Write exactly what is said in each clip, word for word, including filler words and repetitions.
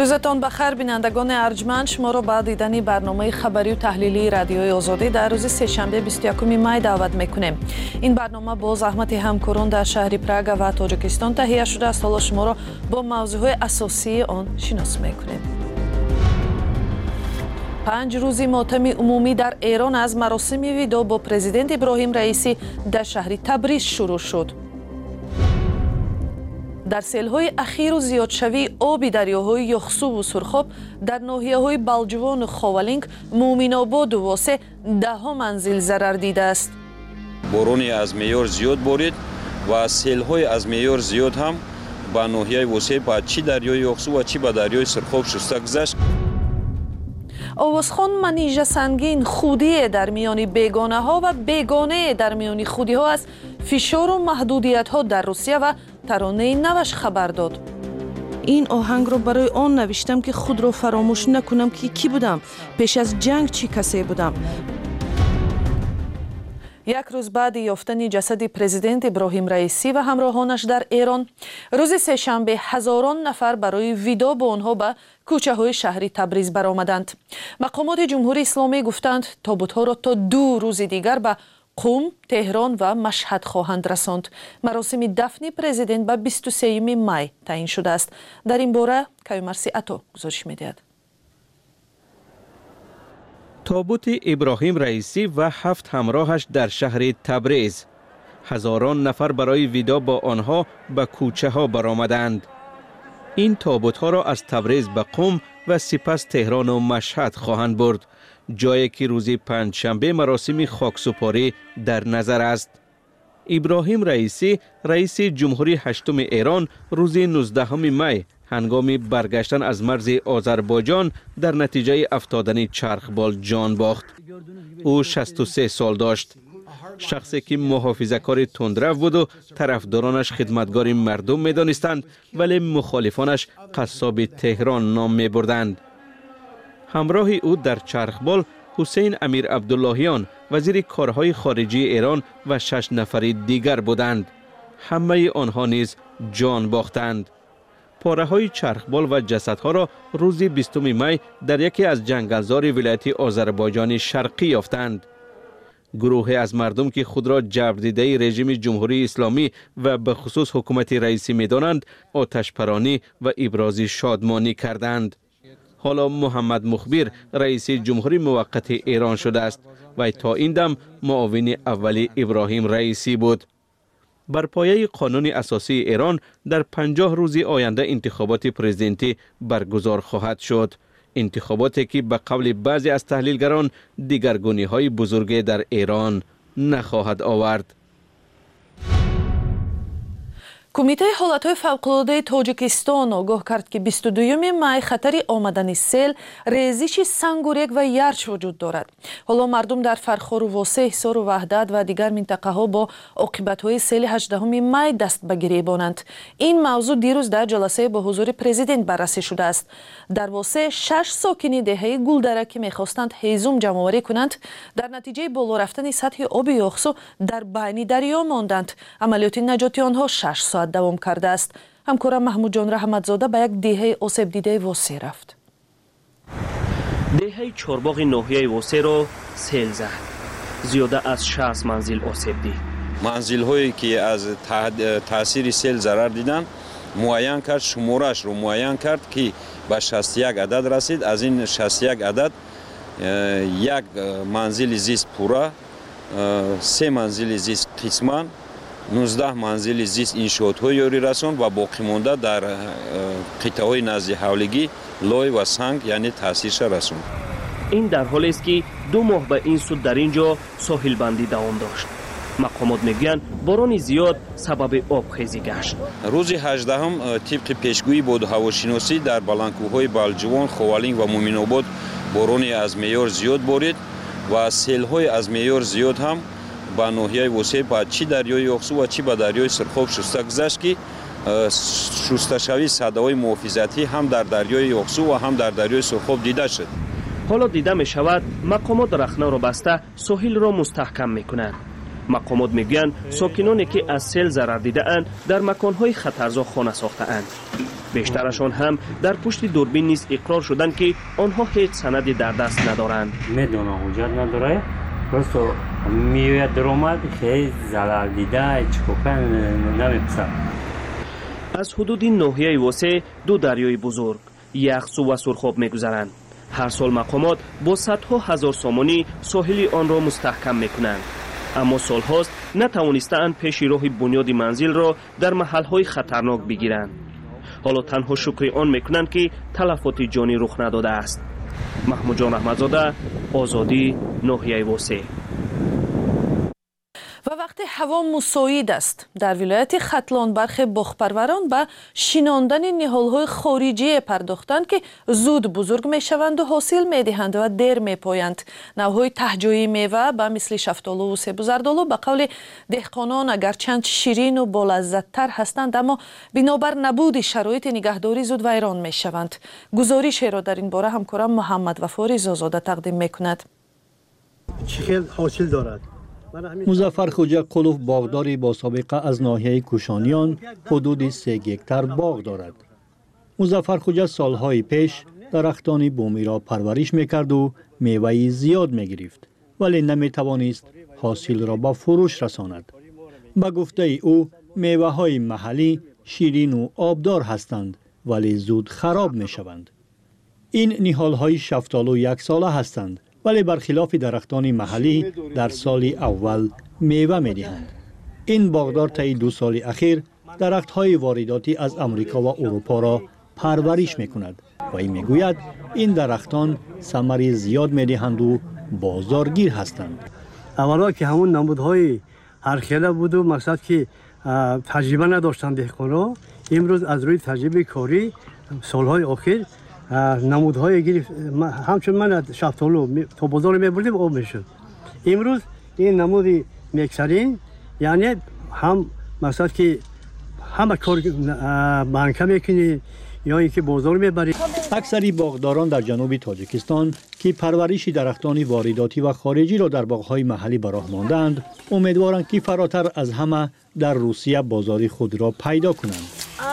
روزتان بخیر بینندگان ارجمند، شما را به دیدن برنامه خبری و تحلیلی رادیوی آزادی در روز سه‌شنبه بیست و یکم می دعوت میکنیم. این برنامه با زحمت همکاران در شهر پراگ و تاجیکستان تهیه شده است. حالا شما را با موضوعات اساسی آن شناس میکنیم. پنج روزی ماتم عمومی در ایران از مراسم ویدا با پرزیدنت ابراهیم رئیسی در شهر تبریز شروع شد. در سیل‌های اخیر و زیادشوی آب دریاهای یخسو و سرخاب در ناحیه‌های بلجوان و خاولینگ، مومن‌آباد و واسه ده ها منزل ضرر دیده است. بارانی از معیار زیاد بارید و سیل‌های از معیار زیاد هم با ناحیه واسه با چی دریای یخسو و چی با دریای سرخاب شسته گذشت. آوازخوان منیژه سنگین خودی در میان بیگانه ها و بیگانه در میان خودی ها از فشار و محدودیت ها در روسیه و ترانه نوش خبر داد. این آهنگ رو برای آن نوشتم که خود رو فراموش نکنم که کی بودم، پیش از جنگ چی کسی بودم. یک روز بعد یافتن جسد پرزیدنت ابراهیم رئیسی و همراهانش در ایران، روز سه‌شنبه هزاران نفر برای ویدا با آنها به کوچه های شهری تبریز برآمدند. مقامات جمهوری اسلامی گفتند تابوت‌ها را تا دو روز دیگر به قم، تهران و مشهد خواهند رساند. مراسم دفن پرزیدنت به بیست و سوم می تعیین شده است. در این باره کیومرثی عطا گزارش می‌دهد. تابوت ابراهیم رئیسی و هفت همراهش در شهر تبریز. هزاران نفر برای ویدا با آنها به کوچه ها برآمدند. این تابوت ها را از تبریز به قم و سپس تهران و مشهد خواهند برد، جایی که روز پنجشنبه مراسم خاکسپاری در نظر است. ابراهیم رئیسی رئیس جمهوری هشتم ایران روز نوزدهم می هنگام برگشتن از مرز آذربایجان در نتیجه افتادن چرخبال جان باخت. او شصت و سه سال داشت. شخصی که محافظه‌کار تندرو بود و طرفدارانش خدمتگار مردم می‌دانستند، ولی مخالفانش قصاب تهران نام می‌بردند. همراه او در چرخبال حسین امیر عبداللهیان وزیر کارهای خارجی ایران و شش نفر دیگر بودند. همه آنها نیز جان باختند. پاره های چرخبال و جسدها را روز بیستم می در یکی از جنگلزار ولایت آذربایجان شرقی یافتند. گروهی از مردم که خود را جبر دیده رژیم جمهوری اسلامی و به خصوص حکومت رئیسی می‌دانند، آتش‌پرانی و ابراز شادمانی کردند. حالا محمد مخبر رئیس جمهوری موقت ایران شده است و تا این دم معاون اول ابراهیم رئیسی بود. بر پایه قانون اساسی ایران در پنجاه روز آینده انتخابات پرزیدنتی برگزار خواهد شد. انتخاباتی که به قول بعضی از تحلیلگران دیگرگونی های بزرگی در ایران نخواهد آورد. کمیته حالتهای فوق‌العاده تاجیکستان آگاه کرد که بیست و دوم می خطر آمدن سیل، ریزش سنگ و ریگ و یرچ وجود دارد. حالا مردم در فرخار و واسه، حصار و وحدت و دیگر منطقه ها با عاقبت‌های سیل هجدهم می دست به گریبانند. این موضوع دیروز در جلسه با حضور پرزیدنت بررسی شده است. در واسه شش ساکنی دهه گلدره که می‌خواستند هیزم جمع‌آوری کنند، در نتیجه بالا رفتن سطح آب یخسو در بین دریا ماندند. عملیات نجاتی آنها شش ساعت دوام کرده است. همکارم محمود جان رحمتزاده به یک دهه آسیب دیده واسه رفت. دهه چهارباغ ناحیه واسه را سیل زد. زیاده از شصت منزل آسیب دید. منزل هایی که از تاثیر سیل ضرر دیدن معین کرد، شمارش رو معین کرد که به شصت و یک عدد رسید. از این شصت و یک عدد یک منزل زیست پورا، سه منزل زیست قسمان، نوزده منزل زیست انشاءات های یاری رساند و باقی مانده در قطعه های نزد حولگی لای و سنگ یعنی تاثیرش رساند. این در حالی است که دو ماه به این سود در اینجا ساحل بندی دوام داشت. مقامات میگویند باران زیاد سبب آبخیزی گشت. روز هجدهم طبق پیشگویی باد و هواشناسی در بلندکوه‌های بلجوان، خاولینگ و مومن‌آباد بارانی از معیار زیاد بارید و سیل‌های از معیار زیاد هم با ناحیه واسه با چی دریای یخسو و چی با دریای سرخاب شسته گذشت که شسته شوی صداهای محافظتی هم در دریای یخسو و هم در دریای سرخاب دیده شد. حالا دیده می شود مقامات رخنه را بسته ساحل را مستحکم می کنند. مقامات میگویند ساکنانی که از سیل ضرر دیده‌اند در مکان‌های خطرزا خانه ساخته‌اند. بیشترشان هم در پشت دوربین نیز اقرار شدند که آنها هیچ سندی در دست ندارند. میدونم حجت نداره، просто میوید درآمد خیلی ضرر دیده چکوکن نمیپسند. از حدود ناحیه واسه دو دریای بزرگ یخسو و سرخاب میگذرند. هر سال مقامات با صدها هزار سامانی ساحل آن را مستحکم میکنند، اما سالهاست نتوانستند پیش راه بنیاد منزل را در محلهای خطرناک بگیرند. حالا تنها شکر آن میکنند که تلفات جانی رخ نداده است. محمود جان احمدزاده، آزادی، ناحیه واسه. و وقتی هوا مساعد است در ولایت ختلان برخی باغپروران به شیناندن نهال‌های خارجی پرداختند که زود بزرگ میشوند و حاصل میدهند و دیر میپایند. نوهای تهجویی میوه به مثل شفتالو و سیب و زردالو به قول دهقانان اگرچند شیرین و بالذت‌تر هستند، اما بنابر نبود شرایط نگهداری زود ویران میشوند. گزارشی را در این باره همکارم محمد وفا رضازاده تقدیم میکند. چه حاصل دارد؟ مظفر خوجا قلوف باغداری با سابقه از ناحیه کوشانیان حدود سه هکتار باغ دارد. مظفر خوجا سالهای پیش درختان بومی را پرورش میکرد و میوه زیاد میگرفت، ولی نمیتوانست حاصل را به فروش رساند. به گفته او میوه های محلی شیرین و آبدار هستند ولی زود خراب میشوند. این نهال های شفتالو یک ساله هستند ولی برخلاف درختان محلی در سال اول میوه میدهند. این باغدار طی دو سال اخیر درخت‌های وارداتی از امریکا و اروپا را پرورش میکند و این میگوید این درختان ثمر زیاد میدهند و بازارگیر هستند. اولا که همون نمودهای هرخیله بود و مقصد که تجربه نداشتند دهقانا، امروز از روی تجربه کاری سالهای اخیر نمودهای گرفت. همچون من شفتالو تا بازار میبردیم آب میشد. امروز این نمودی میکسرین، یعنی هم مقصد که همه کار بانکه میکنی یا اینکه بازار میبری. اکثری باغداران در جنوب تاجیکستان که پرورش درختان وارداتی و خارجی را در باغهای محلی به راه ماندند، امیدوارند که فراتر از همه در روسیه بازاری خود را پیدا کنند.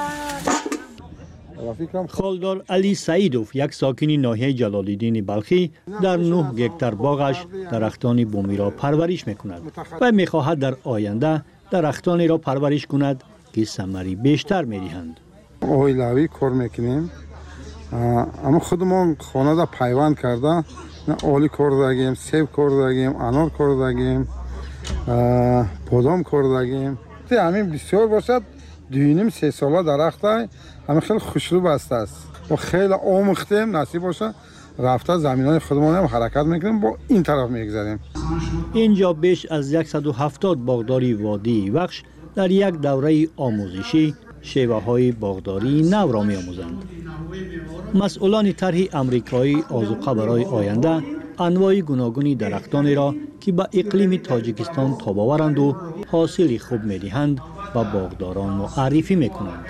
خالدار علی سعیدوف، یک ساکن ناحیه جلال‌الدین بلخی، در نه هکتار باغش درختان بومی را پرورش میکند و میخواهد در آینده درختانی را پرورش کند که ثمری بیشتر میدهند. اویلاوی کار میکنیم، اما خودمون خانه را پیوند کرده، اولی کار داریم، سیب کار داریم، انار کار داریم، بادام کار داریم. همین بسیار باشد دوینیم سه ساله درخت های همه خیلی خوشرو بسته است و خیلی آموختیم. نصیب باشه رفته زمین های خودمون هم حرکت میکنیم، با این طرف میگذاریم. اینجا بیش از صد و هفتاد باغداری وادی وخش در یک دوره آموزشی شیوه های باغداری نو را می آموزند. مسئولان طرح امریکایی آذوقه برای آینده انواع گوناگون درختانی را که به اقلیم تاجیکستان تاب آورند و حاصل خوب میدهند و باغداران معرفی میکنند.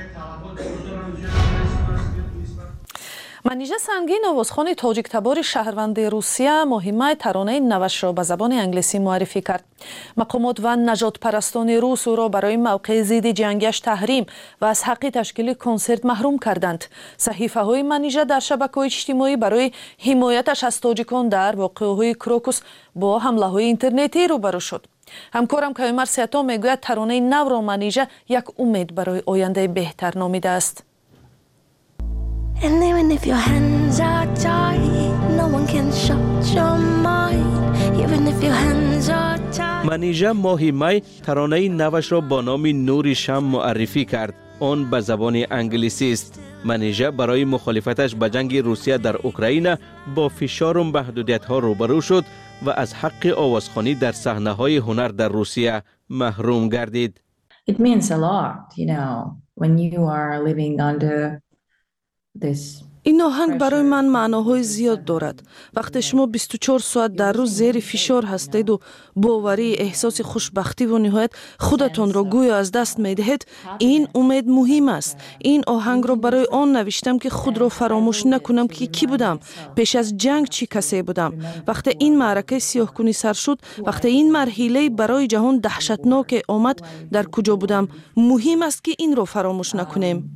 منیژه سنگین، آوازخوان تاجیک تبار شهروند روسیه، مهمه ترانه نوش را به زبان انگلیسی معرفی کرد. مقامات و نجات پرستان روس او را برای موقع ضد جنگش تحریم و از حق تشکیل کنسرت محروم کردند. صحیفه های منیژه در شبکه‌های اجتماعی برای حمایتش از تاجیکان در واقعه‌های کروکوس با حمله های اینترنتی روبرو شد. همکارم کیومر سیاتا میگوید ترانه نو را منیژه یک امید برای آینده بهتر نامیده است. And even if your hands are tied, no one can shut your mind. Even if your hands are tied. منیژه ماهی می ترانه نوش را با نام نور شم معرفی کرد. آن به زبان انگلیسی است. منیژه برای مخالفتش به جنگ روسیه در اوکراین با فشار و محدودیت ها روبرو شد و از حق آوازخوانی در صحنه های هنر در روسیه محروم گردید. It means a lot, you know, when you are living under this این آهنگ برای من معناهای زیاد دارد. وقتی شما بیست و چهار ساعت در روز زیر فشار هستید و باوری، احساس خوشبختی و نهایت خودتان را گویا از دست می دهید، این امید مهم است. این آهنگ را برای آن نوشتم که خود را فراموش نکنم که کی بودم، پیش از جنگ چی کسی بودم. وقتی این معرکه سیاه‌کنی سر شد، وقتی این مرحله برای جهان دهشتناک آمد، در کجا بودم؟ مهم است که این را فراموش نکنیم.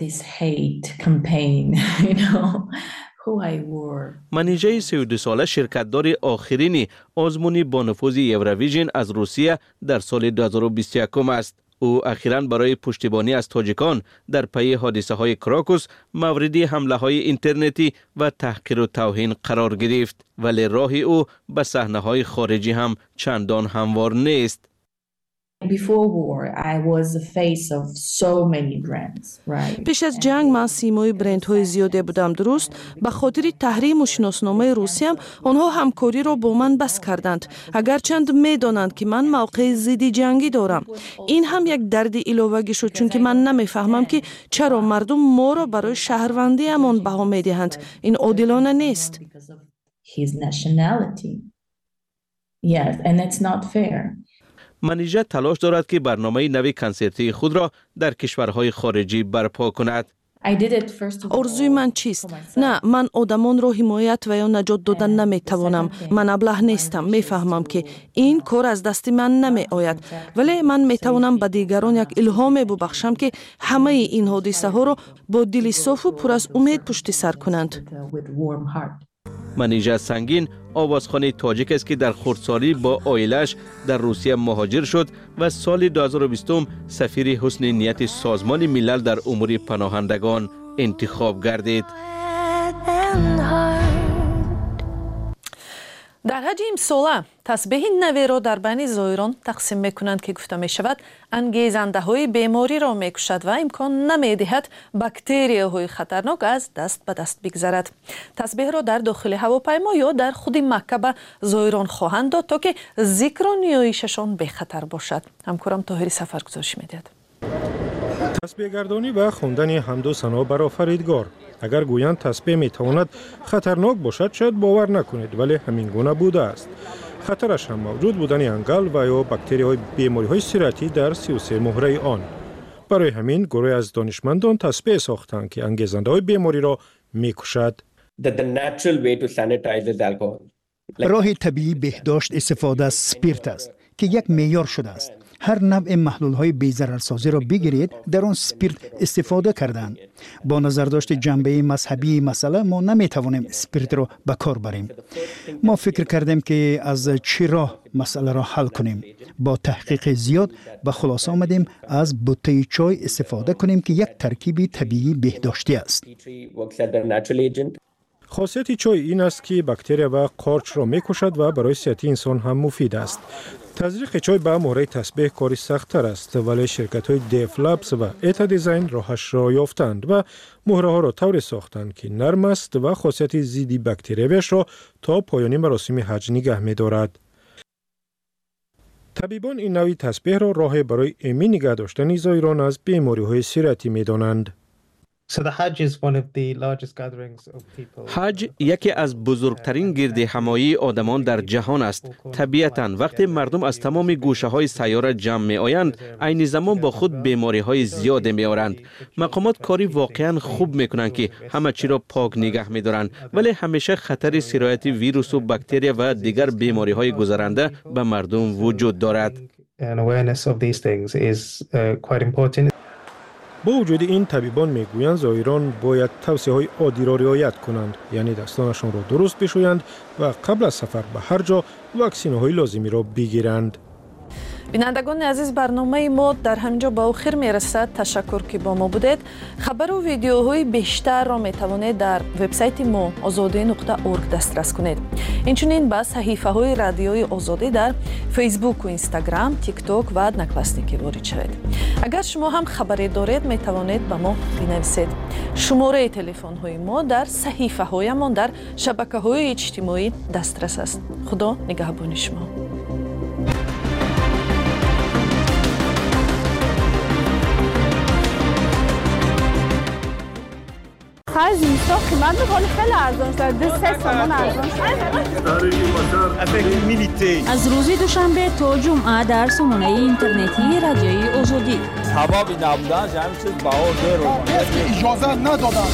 منیژه سی و دو ساله شرکتدار آخرین آزمون با نفوذ یورویژن از روسیه در سال دو هزار و بیست و یک است. او اخیراً برای پشتیبانی از تاجیکان در پی حادثه های کراکوس مورد حمله های اینترنتی و تحقیر و توهین قرار گرفت، ولی راه او به صحنه های خارجی هم چندان هموار نیست. پیش از جنگ من سیمای برندهای زیاده بودم، درست؟ به خاطر تحریم و شناسنامه روسیه هم آنها همکاری را با من بس کردند، اگرچند میدانند که من موقع ضد جنگی دارم. این هم یک درد علاوه شد، چون که من نمیفهمم که چرا مردم ما را برای شهروندی امان بها میدهند. این عادلانه نیست. منیژه تلاش دارد که برنامه نوی کنسرتی خود را در کشورهای خارجی برپا کند. آرزوی من چیست؟ نه، من آدمان را حمایت و یا نجات دادن نمیتوانم. من ابله نیستم. میفهمم که این کار از دست من نمی آید، ولی من میتوانم به دیگران یک الهام ببخشم که همه این حادثه ها را با دل صاف و پر از امید پشت سر کنند. منیژه سنگین آوازخوان تاجیک است که در خردسالی با عائله‌اش در روسیه مهاجر شد و سال دو هزار و بیست سفیر حسن نیت سازمان ملل در امور پناهندگان انتخاب گردید. در حج امساله تسبیح نوی را در بین زائران تقسیم میکنند که گفته می شود انگیزنده های بیماری را میکشد و امکان نمی دهد باکتریا های خطرناک از دست به دست بگذرد. تسبیح را در داخل هواپیما یا در خود مکه به زائران خواهند داد تا که ذکر و نیایششان به خطر باشد. همکارم طاهری سفر گزارش میدهد. تسبیح گردانی و خواندن حمد و ثنا بر آفریدگار. اگر گویند تسبیح می تواند خطرناک باشد شاید باور نکنید، ولی همین گونه بوده است. خطرش هم موجود بودن انگل و یا باکتری های بیماری های سیرتی در سی و سه مهره آن. برای همین گروه از دانشمندان تسبیح ساختند که انگیزنده های بیماری را می کشد. راه طبیعی بهداشت استفاده از اسپریت است که یک معیار شده است. هر نوع محلول‌های بی‌ضررسازی را بگیرید، در آن اسپریت استفاده کردند. با نظرداشت جنبه مذهبی مسئله ما نمی‌توانیم اسپریت را به کار بریم. ما فکر کردیم که از چه راه مسئله را حل کنیم. با تحقیق زیاد به خلاصه آمدیم از بوته چای استفاده کنیم که یک ترکیب طبیعی بهداشتی است. خاصیت چای این است که باکتریا و قارچ را می‌کشد و برای صحت انسان هم مفید است. تزریق چای به مهره تسبیح کاری سخت‌تر است، ولی شرکت‌های دیف لابس و ایتا دیزاین راهش را یافتند و مهره ها را طوری ساختند که نرم است و خاصیت ضد باکتریاش را تا پایان مراسم حج نگه می‌دارد. طبیبان این نوع تسبیح را راه برای ایمن نگه داشتن زائران از بیماری‌های سیرتی می‌دانند. حج یکی از بزرگترین گرد همایی آدمان در جهان است. طبیعتاً وقتی مردم از تمام گوشه های سیاره جمع می آیند، عین زمان با خود بیماری های زیاده می آورند. مقامات کاری واقعاً خوب می کنند که همه چی را پاک نگه می دارند، ولی همیشه خطر سرایت ویروس و باکتریا و دیگر بیماری های گذرنده به مردم وجود دارد. با وجود این، طبیبان میگویند زائران باید توصیه‌های عادی را رعایت کنند، یعنی دستانشان را درست بشویند و قبل از سفر به هر جا واکسین‌های لازمی را بگیرند. بینندگان عزیز، برنامه ما در همینجا به آخر میرسد. تشکر که با ما بودید. خبر و ویدیوهای بیشتر را میتوانید در وبسایت ما آزادی نقطه اورگ دسترس کنید. اینچنین به صحیفه های رادیوی آزادی در فیسبوک و اینستاگرام، تیک تاک و نکبستیکی وارد شوید. اگر شما هم خبری دارید میتوانید به ما بنویسید. شماره تلفن های ما در صحیفه هایمان در شبکه های اجتماعی دسترس است. خدا نگهبان شما. بالاخره زمستان قیمت میکنه خیلی ارزان شد دو سه تومن ارزان شد. از روز دوشنبه تا جمعه در سامانه اینترنتی رادیوی آزادی حبابی نبودن همین چیز باور رو اجازه ندادن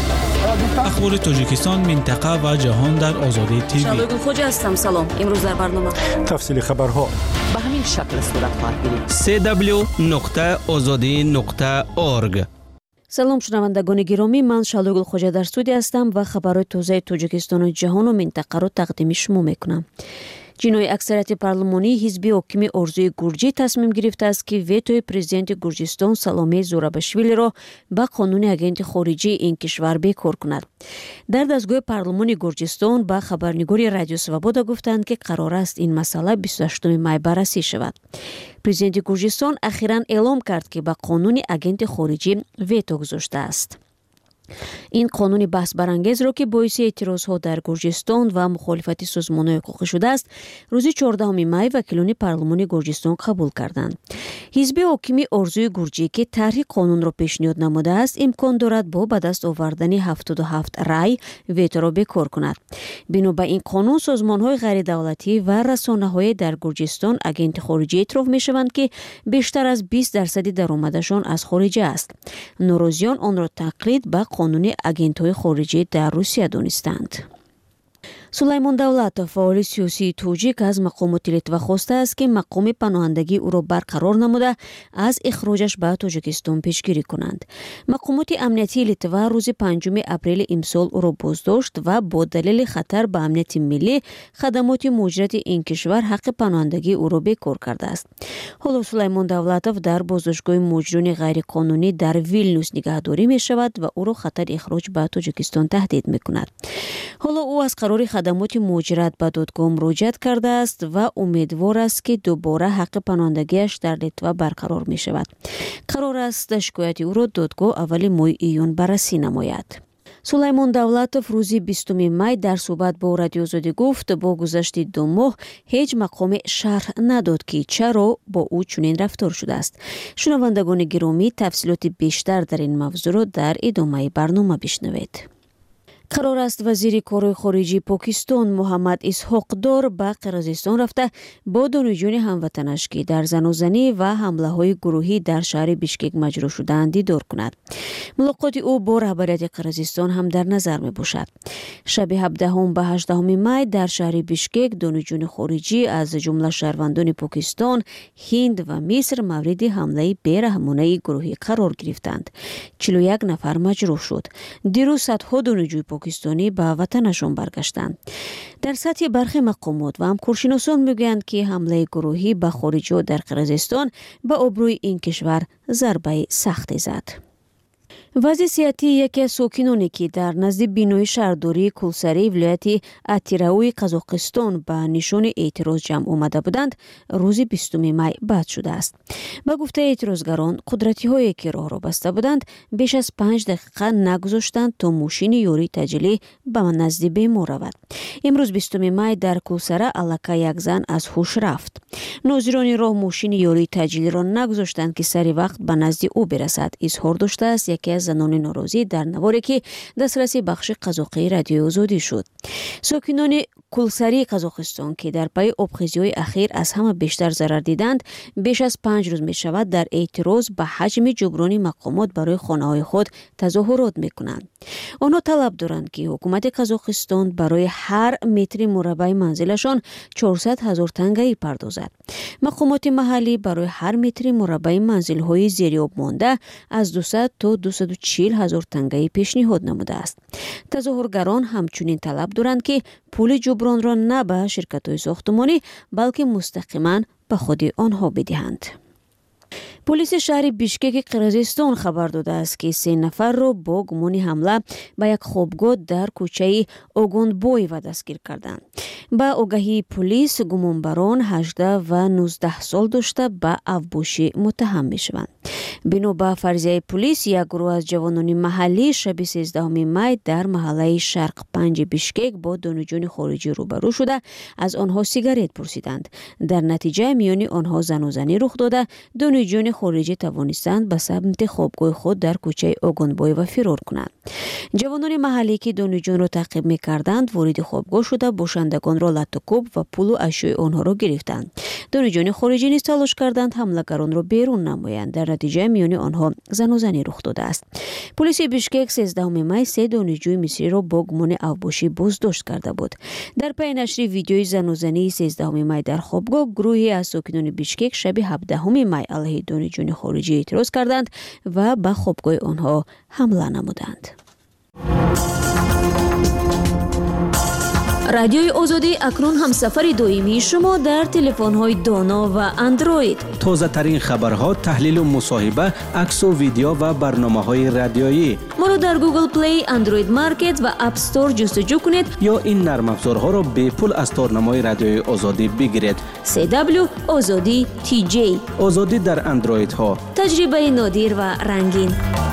اخبار تاجیکستان، منطقه و جهان در آزادی تیوی. شالوی خوجا هستم. سلام. امروز در برنامه تفصیل خبرها به همین شکل صورت خواهد گرفت. سی دبلیو نقطه آزادی نقطه اورگ. سلام شنوندگان گرامی، من شالوی خوجا در استودیو هستم و خبرهای تازه تاجیکستان و جهان و منطقه را تقدیم شما میکنم. جنوی اکثریت پارلمانی حزب حاکم ارزوی گرجی تصمیم گرفته است که ویتوی پرزیدنت گرجستان سالومه زوراباشویلی را به قانون اگنت خارجی این کشور بیکار کند. در دستگاه پارلمان گرجستان به خبرنگار رادیو سوابودا گفتند که قرار است این مسئله بیست و هشتم می بررسی شود. پرزیدنت گرجستان اخیراً اعلام کرد که به قانون اگنت خارجی ویتو گذاشته است. این قانون بحث برانگیز را که باعث اعتراضها در گرجستان و مخالفت سازمان‌های حقوقی شده است، روز چهاردهم می وکیلان پارلمان گرجستان قبول کردند. حزب حاکم ارزوی گرجی که طرح قانون را پیشنهاد نموده است، امکان دارد با به دست آوردن هفتاد و هفت رای ویتو را بیکار کند. بنا به این قانون سازمان‌های غیر دولتی و رسانه‌های در گرجستان اگنت خارجی اعتراف می‌شوند که بیشتر از بیست درصد درآمدشان از خارج است. نوروزیان آن را تقلید به قانون اگنت‌های خارجی در روسیه دانستند. سلیمان دولتов فعال سیاسی توجیک از مقامات لیتوا خواسته است که مقام پناهندگی او را برقرار نموده از اخراجش به تاجیکستان پیشگیری کنند. مقامات امنیتی لیتوا روز پنجم اپریل امسال او را بازداشت و با دلیل خطر به امنیت ملی خدمات مجرد این کشور حق پناهندگی او را بیکار کرده است. حالا سلیمان دولتov در بازداشتگاه مجرمین غیرقانونی در ویلنیوس نگهداری می شود و او را خطر اخراج به تاجیکستان تهدید می کند. حالا او از قرار خدمات مجرد به دادگاه مراجعت کرده است و امیدوار است که دوباره حق پناهندگیش در لیتوا برقرار می شود. قرار است شکایت او را دادگاه اول ماه ایون بررسی نماید. سلیمان دولتov روز بیستم می در صحبت با رادیو آزادی گفت با گذشت دو ماه هیچ مقام شرح نداد که چرا با او چنین رفتار شده است. شنوندگان گرامی، تفصیلات بیشتر در این موضوع را در ادامه برنامه بشنوید. قرار است وزیر کارهای خارجی پاکستان محمد اسحاق دار به قرقیزستان رفته با دانشجویان هموطنش که در زناشویی و حمله های گروهی در شهر بیشکک مجروح شدند دیدار کند. ملاقات او با رهبریت قرقیزستان هم در نظر می باشد. شب هفدهم به هجدهم می در شهر بیشکک دانشجویان خارجی از جمله شهروندان پاکستان، هند و مصر مورد حمله بیرحمانه گروهی قرار گرفتند. چهل و یک نفر مجروح شد. دیروز صدها دانشجوی پاکستانی به وطنشان برگشتند. در سطح برخی مقامات و همکارشناسان میگویند که حمله گروهی به خارجی‌ها در قرقیزستان به آبروی این کشور ضربه سختی زد. وضع صحتی یکی از ساکنانی که در نزد بینای شهرداری کولساری ولایت اتیراوی قزاقستان به نشان اعتراض جمع آمده بودند، روز بیستم می بد شده است. به گفته اعتراضگران، قدرتی هایی که راه را بسته بودند بیش از پنج دقیقه نگذاشتند تا ماشین یاری تجلی به نزد بیمار رود. امروز بیستم می در کولساره الکا یک زن از هوش رفت. ناظران راه ماشین یاری تجلی را نگذاشتند که سری وقت به نزد او برسد. اظهار داشته است یکی از زنان ناراضی در نواری که دسترسی بخش قزاقی رادیو آزادی شد. ساکنان کولساری قزاقستان که در پی آبخیزی‌های اخیر از همه بیشتر ضرر دیدند، بیش از پنج روز می شود در اعتراض به حجم جبران مقامات برای خانه‌های خود تظاهرات می کنند. آنها طلب دارند که حکومت قزاقستان برای هر متر مربع منزلشان چهارصد هزار تنگه پردازد. مقامات محلی برای هر متر مربع منزل‌های زیرآب مانده از دویست تا دویست و چهل هزار تنگه پیشنهاد نموده است. تظاهرگران همچنین طلب دارند که پول جبران را نه به شرکت‌های ساختمانی بلکه مستقیما به خود آنها بدهند. پلیس شهر بیشکک قرقیزستان خبر داده است که سه نفر را با گمان حمله به یک خوابگاه در کوچه اوگوندبوی و دستگیر کردند. با آگهی پلیس گمانبران هجده و نوزده سال داشته به افباشی متهم میشوند. بنا به فرضیه پلیس، یک گروه از جوانان محلی شب سیزدهم می در محله شرق پنج بیشکک با دانشجویان خارجی روبرو شده از آنها سیگارت پرسیدند. در نتیجه میان آنها زن و زنی رخ داده. دانشجویان خارجی توانستند به سمت خوابگاه خود در کوچه اوگونبای و فرار کنند. جوانان محلی که دانشجویان را تعقیب می‌کردند وارد خوابگاه شده باشندگان را لطوکوب و پول و اشیاء آنها را گرفتند. دانشجویان خارجی نیز تلاش کردند حمله‌گران را بیرون نمایند. در نتیجه میان آنها زن و زنی رخ داده است. پلیس بیشکک سیزدهم می سه دانشجوی مصری را با گمان اوباشی بازداشت کرده بود. در پی نشر ویدیوی زن و زنی سیزدهم می در خوابگاه گروهی از ساکنان بیشکک شب هفدهم می علیه دانشجویان خارجی اعتراض کردند و به خوابگاه آنها حمله نمودند. رادیوی آزادی اکنون همسفر دائمی شما در تلفن‌های دانا و اندروید. تازه ترین خبرها، تحلیل و مصاحبه، عکس و ویدیو و برنامه‌های رادیویی. ما را در گوگل پلی، اندروید مارکت و اپ استور جستجو کنید یا این نرم افزارها را به پول از تارنمای رادیوی آزادی بگیرید. سی دبلیو آزادی تی جی. آزادی در اندروید ها. تجربه نادر و رنگین.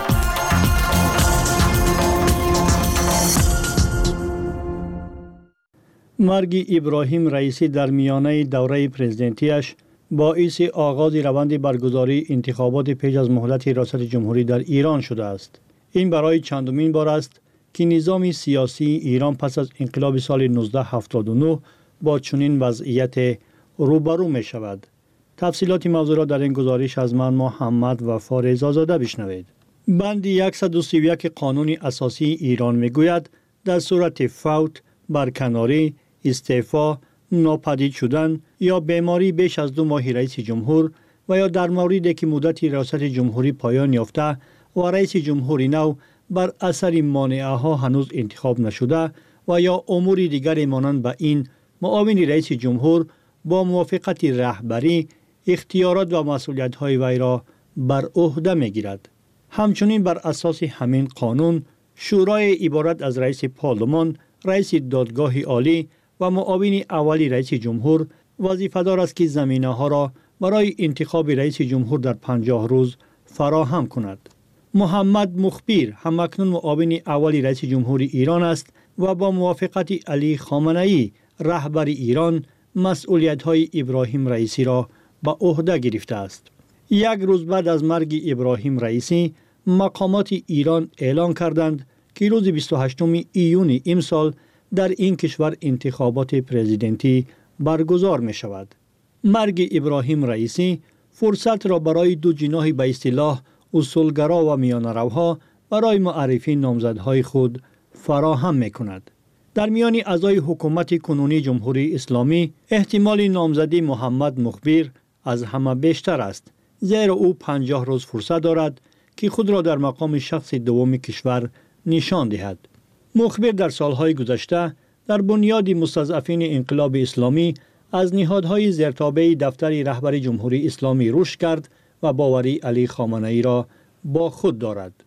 مرگ ابراهیم رئیسی در میانه دوره پرزیدنتیش باعث آغاز روند برگزاری انتخابات پیش از مهلت ریاست جمهوری در ایران شده است. این برای چندمین بار است که نظام سیاسی ایران پس از انقلاب سال نوزده هفتاد و نه با چنین وضعیت روبرو می شود. تفصیلات موضوع را در این گزارش از من محمد وفا رضازاده بشنوید. بند صد و سی و یک قانون اساسی ایران می گوید در صورت فوت، برکناری، استعفا، ناپدید شدن یا بیماری بیش از دو ماه رئیس جمهور و یا در موردی که مدت ریاست جمهوری پایان یافته و رئیس جمهوری نو بر اثر مانعه ها هنوز انتخاب نشده و یا امور دیگر مانند به این، معاون رئیس جمهور با موافقت رهبری اختیارات و مسئولیت های وی را بر عهده می گیرد. همچنین بر اساس همین قانون شورای عبارت از رئیس پارلمان، رئیس دادگاه عالی و معاون اولی رئیس جمهور وظیفه‌دار است که زمینه ها را برای انتخاب رئیس جمهور در پنجاه روز فراهم کند. محمد مخبر همکنون معاون اولی رئیس جمهوری ایران است و با موافقت علی خامنه‌ای رهبر ایران مسئولیت‌های ابراهیم رئیسی را به عهده گرفته است. یک روز بعد از مرگ ابراهیم رئیسی مقامات ایران اعلام کردند که روز بیست و هشتم ایون امسال در این کشور انتخابات پرزیدنتی برگزار می شود. مرگ ابراهیم رئیسی فرصت را برای دو جناح به اصطلاح اصولگرا و میانه‌روها برای معرفی نامزدهای خود فراهم می کند. در میان اعضای حکومت کنونی جمهوری اسلامی احتمال نامزدی محمد مخبر از همه بیشتر است، زیرا او پنجاه روز فرصت دارد که خود را در مقام شخص دوم کشور نشان دهد. مخبر در سالهای گذشته در بنیاد مستضعفین انقلاب اسلامی از نهادهای زیرتابع دفتر رهبری جمهوری اسلامی رشد کرد و باوری علی خامنه‌ای را با خود دارد.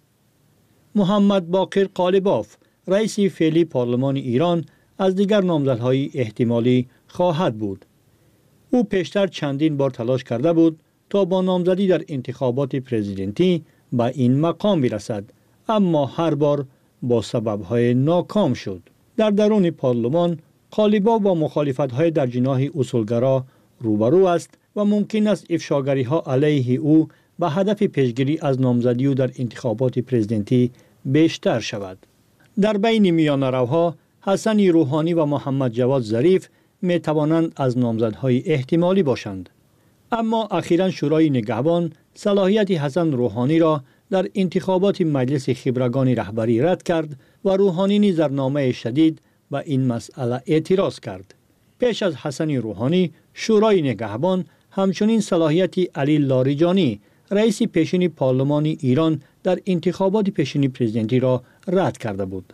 محمد باقر قالباف رئیس فعلی پارلمان ایران از دیگر نامزدهای احتمالی خواهد بود. او پیشتر چندین بار تلاش کرده بود تا با نامزدی در انتخابات پرزیدنتی به این مقام برسد، اما هر بار با سبب‌های ناکام شد. در درون پارلمان قالباف با مخالفت‌های در جناح اصولگرا روبرو است و ممکن است افشاگری‌ها علیه او به هدف پیشگیری از نامزدی او در انتخابات پرزیدنتی بیشتر شود. در بین میانه‌روها حسن روحانی و محمد جواد ظریف می توانند از نامزدهای احتمالی باشند. اما اخیراً شورای نگهبان صلاحیت حسن روحانی را در انتخابات مجلس خبرگان رهبری رد کرد و روحانی نیز در نامه شدید به این مسئله اعتراض کرد. پیش از حسن روحانی، شورای نگهبان همچنین صلاحیت علی لاریجانی رئیس پیشین پارلمان ایران در انتخابات پیشین پرزیدنتی را رد کرده بود.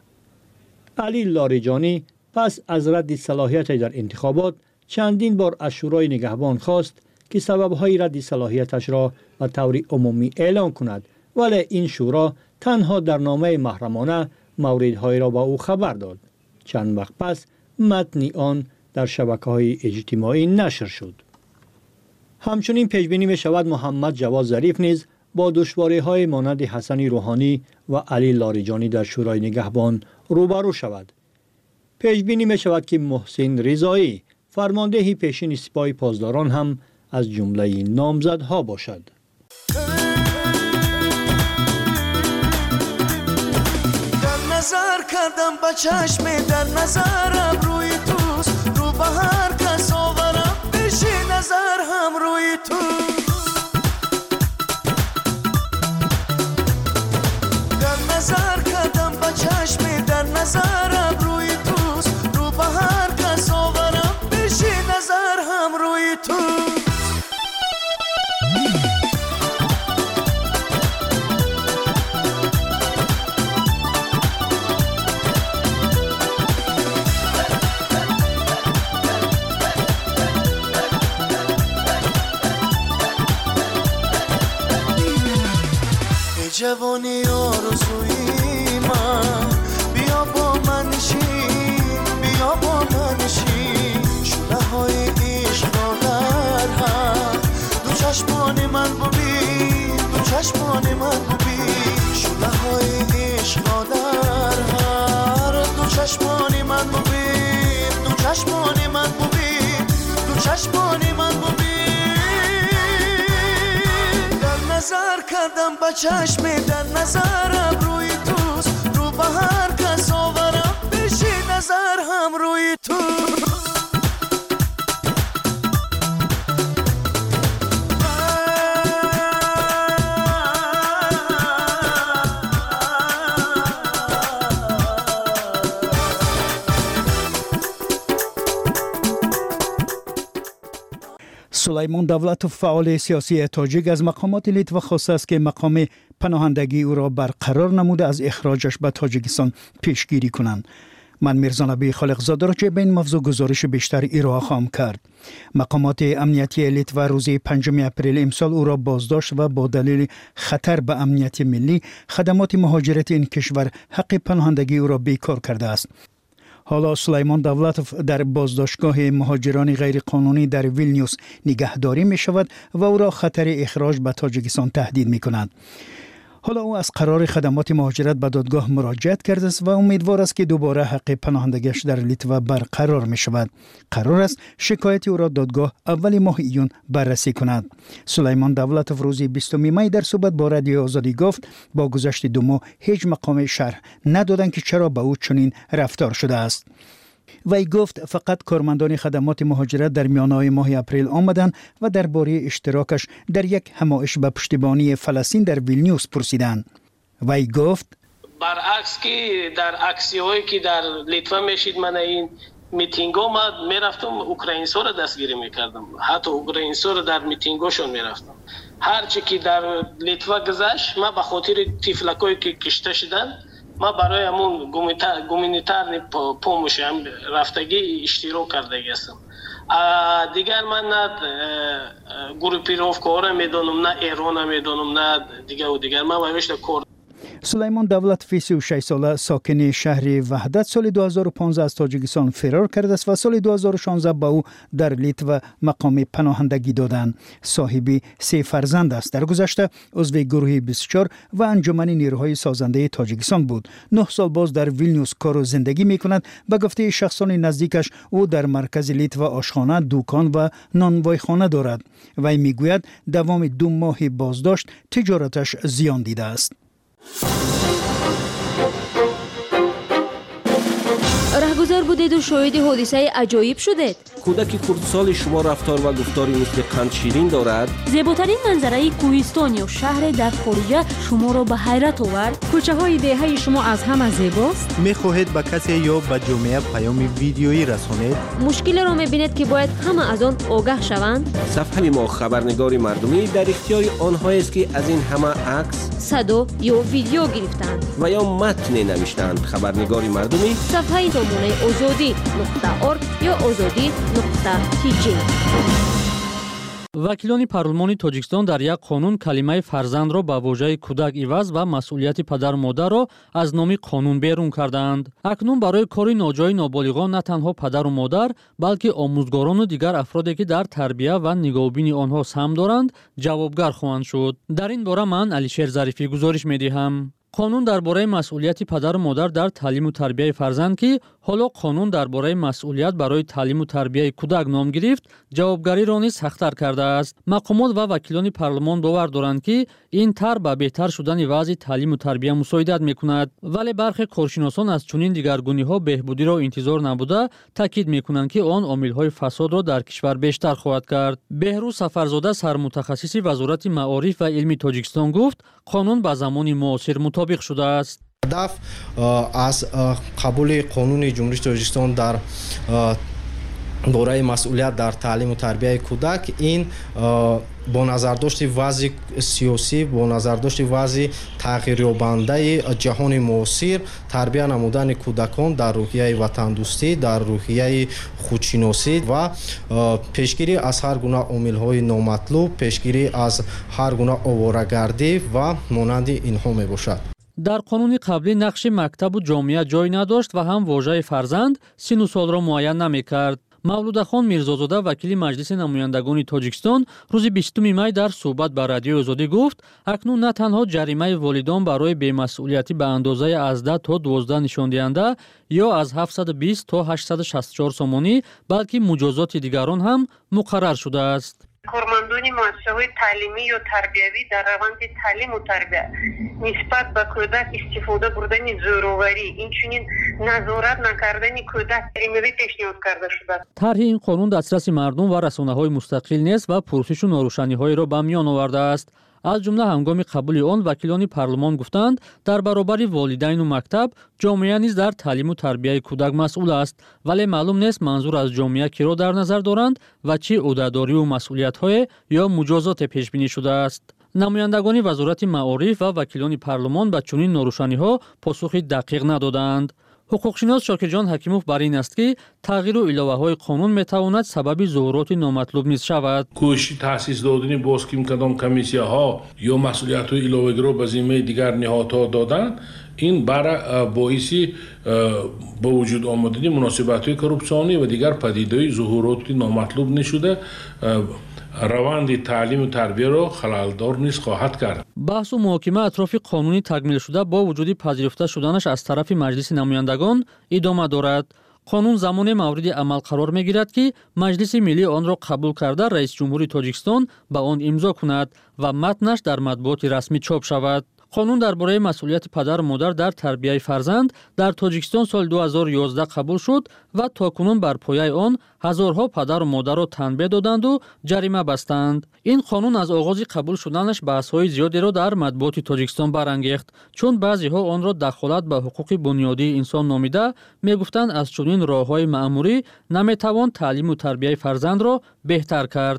علی لاریجانی پس از رد صلاحیت در انتخابات چندین بار از شورای نگهبان خواست که سبب‌های رد صلاحیتش را به طور عمومی اعلام کند، ولی این شورا تنها در نامه محرمانه موردهای را با او خبر داد. چند وقت پس متن آن در شبکه‌های اجتماعی نشر شد. همچنین پیشبینی می شود محمد جواد ظریف نیز با دشواری‌های مانند حسن روحانی و علی لاریجانی در شورای نگهبان روبرو شود. پیشبینی می شود که محسن رضایی فرمانده پیشین سپاه پاسداران هم از جمله نامزدها باشد. کردم با چشم در نظرم روی توست رو به هر کس آورم بشی نظر هم روی توست در نظر کردم با چشم در نظرم روی توست رو به هر کس آورم بشی نظر هم روی توست جوانی آرزوی من بیا با من شین بیا با من شین شونه های عشق را در هم دو چشمان من ببین دو چشمان من ببین شونه های عشق را در هم دو چشمان من ببین دو چشمان من ببین دو چشمان من ببین نظر کردم با چشم در نظرم روی توست رو به هر کس آورم بشی نظر هم روی توست سلیمان دولتوف فعال سیاسی تاجیک از مقامات لیتوا خواسته است که مقام پناهندگی او را برقرار نموده از اخراجش به تاجیکستان پیشگیری کنند. من میرزا نبی خالقزاده را چه به این موضوع گزارش بیشتر ارائه خواهم کرد. مقامات امنیتی لیتوا روز پنجم اپریل امسال او را بازداشت و با دلیل خطر به امنیت ملی خدمات مهاجرت این کشور حق پناهندگی او را بیکار کرده است. حالا سلیمان دولتوف در بازداشتگاه مهاجران غیرقانونی در ویلنیوس نگهداری می شود و او را خطر اخراج به تاجیکستان تهدید می کند. حالا او از قرار خدمات مهاجرت به دادگاه مراجعت کرده است و امیدوار است که دوباره حق پناهندگیش در لیتوا برقرار می شود. قرار است شکایت او را دادگاه اول ماه ایون بررسی کند. سلیمان دولتوف روز بیستم می در صحبت با رادیو آزادی گفت با گذشت دو ماه هیچ مقام شرح ندادند که چرا به او چنین رفتار شده است. وی گفت فقط کارمندان خدمات مهاجرت در میانه ماه اپریل آمدند و درباره اشتراکش در یک همایش به پشتیبانی فلسطین در ویلنیوس پرسیدند. وی گفت برعکس که در اکسی‌هایی که در لیتوا میشید من این میتینگ‌ها ما میرفتم اوکراینس‌ها را دستگیری میکردم، حتی اوکراینس‌ها را در میتینگ‌هاشون میرفتم. هر چی که در لیتوا گذشت ما به خاطر تیفلکایی که کشته شدن ما برای همون گومینیتار پومش هم رفتگی اشتراک کرده هستم. دیگر من نه گروپیروفکا را میدونم نه ایران میدونم نه دیگر و دیگر من وایشت کار. سلیمان دولتوف سی و شش ساله ساکن شهر وحدت سال دو هزار و پانزده از تاجیکستان فرار کرده است و سال دو هزار و شانزده با او در لیتوا مقام پناهندگی دادند. صاحب سه فرزند است. در گذشته عضو گروه بیست و چهار و انجمن نیروهای سازنده تاجیکستان بود. نه سال باز در ویلنیوس کار و زندگی می کند. به گفته شخصان نزدیکش او در مرکز لیتوا آشخانه، دکان و نانوایخانه دارد. وی میگوید دوام دو ماه بازداشت تجارتش زیان دیده است. رهگذر بودید و شاهد حادثه عجایب شدید. کودک کردسال شما رفتار و گفتاری مثل قند شیرین دارد. زیباترین منظره کوهستان یا شهر در خارج شما را به حیرت آورد. کوچه های دهه شما از همه زیباست. میخواهید به کسی یا به جامعه پیام ویدیویی رسانید؟ مشکل را میبینید که باید همه از آن آگاه شوند. صفحه ما خبرنگار مردمی در اختیار آنهایی است که از این همه عکس، صدا یا ویدیو گرفتند و یا متن نوشتند. خبرنگار مردمی صفحه سامانه آزادی نقطه ارگ یا آزادی نقطه تی جی. وکیلان پارلمانی تاجیکستان در یک قانون کلمه فرزند را به واژه کودک عوض و مسئولیت پدر و مادر را از نام قانون بیرون کردند. اکنون برای کاری ناجای نابالغان نه تنها پدر و مادر بلکه آموزگاران و دیگر افرادی که در تربیت و نگهبانی آنها سهم دارند جوابگر خواهند شد. در این باره من علیشیر ظریفی گزارش می‌دهم. قانون درباره مسئولیت پدر و مادر در تعلیم و تربیت فرزند که ҳоло қонун дар бораи масъулият барои таълиму тарбияи кӯдак ном гирифт, ҷавобгариро низ сахттар кардааст. мақомот ва вакилони парлумон бовар доранд ки ин тар ба беҳтар шудани вазъи таълиму тарбия мусоидат мекунад, вале бархе коршиносон аз чунин дигаргуниҳо беҳбудиро интизор набуда таъкид мекунанд ки он омилҳои фасодро дар кишвар бештар хоҳад кард. беҳрӯз сафарзода сармутахассиси вазорати маориф ва илми Тоҷикистон гуфт, қонун ба замони муосир мутобиқ шудааст. ҳадаф аз қабули қонуни ҷумҳурии Тоҷикистон дар бораи масъулият дар таълиму тарбияи кӯдак ин бо назардошти вазъи сиёсӣ, бо назардошти вазъи тағйирёбандаи ҷаҳони муосир тарбия намудани кӯдакон дар рӯҳияи ватандӯстӣ, дар рӯҳияи худшиносӣ ва пешгирӣ аз ҳар гуна омилҳои номатлуб, пешгирӣ аз ҳар гуна оварагардӣ ва монанди инҳо мебошад. дар қонуни қаблӣ нақши мактабу ҷомеа ҷой надошт ва ҳам вожаи фарзанд сину солро муайян намекард. Мавлудахон Мирзозода, вакили Маҷлиси намояндагони Тоҷикистон, рӯзи бистуми май дар суҳбат ба Радиои Озодӣ гуфт, акнун на танҳо ҷаримаи волидон барои бемасъулиятӣ ба андозаи аз даҳ то дувоздаҳ нишондиҳанда ё аз ҳафтсаду бист то ҳаштсаду шасту чор сомонӣ, балки муҷозоти дигарон ҳам муқаррар шудааст. кормандони муассисаҳои таълимӣ ё тарбиявӣ дар раванди таълиму тарбия нисбат ба кӯдак истифода бурдани зӯроварӣ, инчунин назорат накардани кӯдак ҷаримавӣ пешниҳод карда шудааст. тарҳи ин қонун дастраси мардум ва расонаҳои мустақил нест ва пурсишу норӯшаниҳоеро ба миён овардааст. аз ҷумла ҳангоми қабули он вакилони парлумон гуфтанд, дар баробари волидайну мактаб ҷомеа низ дар таълиму тарбияи кӯдак масъул аст, вале маълум нест манзур аз ҷомеа киро дар назар доранд ва чӣ ӯҳдадориву масъулиятҳое ё муҷозоте пешбинӣ шудааст. намояндагони вазорати маориф ва вакилони парлумон ба чунин норӯшаниҳо посухи дақиқ надоданд. ҳуқуқшинос Шокирҷон Ҳакимов бар ин аст ки тағйиру иловаҳои қонун метавонад сабаби зуҳуроти номатлуб низ шавад. кӯшиши таъсис додани боз ки кадом комиссияҳо ё масъулиятҳои иловагиро ба зиммаи дигар ниҳодҳо доданд, ин бара боиси ба вуҷуд омадани муносибатҳои коррупсионӣ ва дигар падидаҳои зуҳуроти номатлуб нишуда раванди таълиму тарбияро халалдор низ хоҳад кард. баҳсу муҳокима атрофи қонуни такмилшуда бо вуҷуди пазируфта шуданаш аз тарафи Маҷлиси намояндагон идома дорад. қонун замоне мавриди амал қарор мегирад ки Маҷлиси миллӣ онро қабул карда Раисҷумҳури Тоҷикистон ба он имзо кунад ва матнаш дар матбуоти расмӣ чоп шавад. қонун дар бораи масъулияти падару модар дар тарбияи фарзанд дар Тоҷикистон соли ду ҳазору ёздаҳ қабул шуд ва токунун бар пояи он ҳазорҳо падару модарро танбеҳ доданду ҷарима бастанд. ин қонун аз оғози қабул шуданаш баҳсҳои зиёдеро дар матбуоти Тоҷикистон барангехт, чун баъзеҳо онро дахолат ба ҳуқуқи бунёдии инсон номида мегуфтанд аз чунин роҳҳои маъмурӣ наметавон таълиму тарбияи фарзандро беҳтар кард.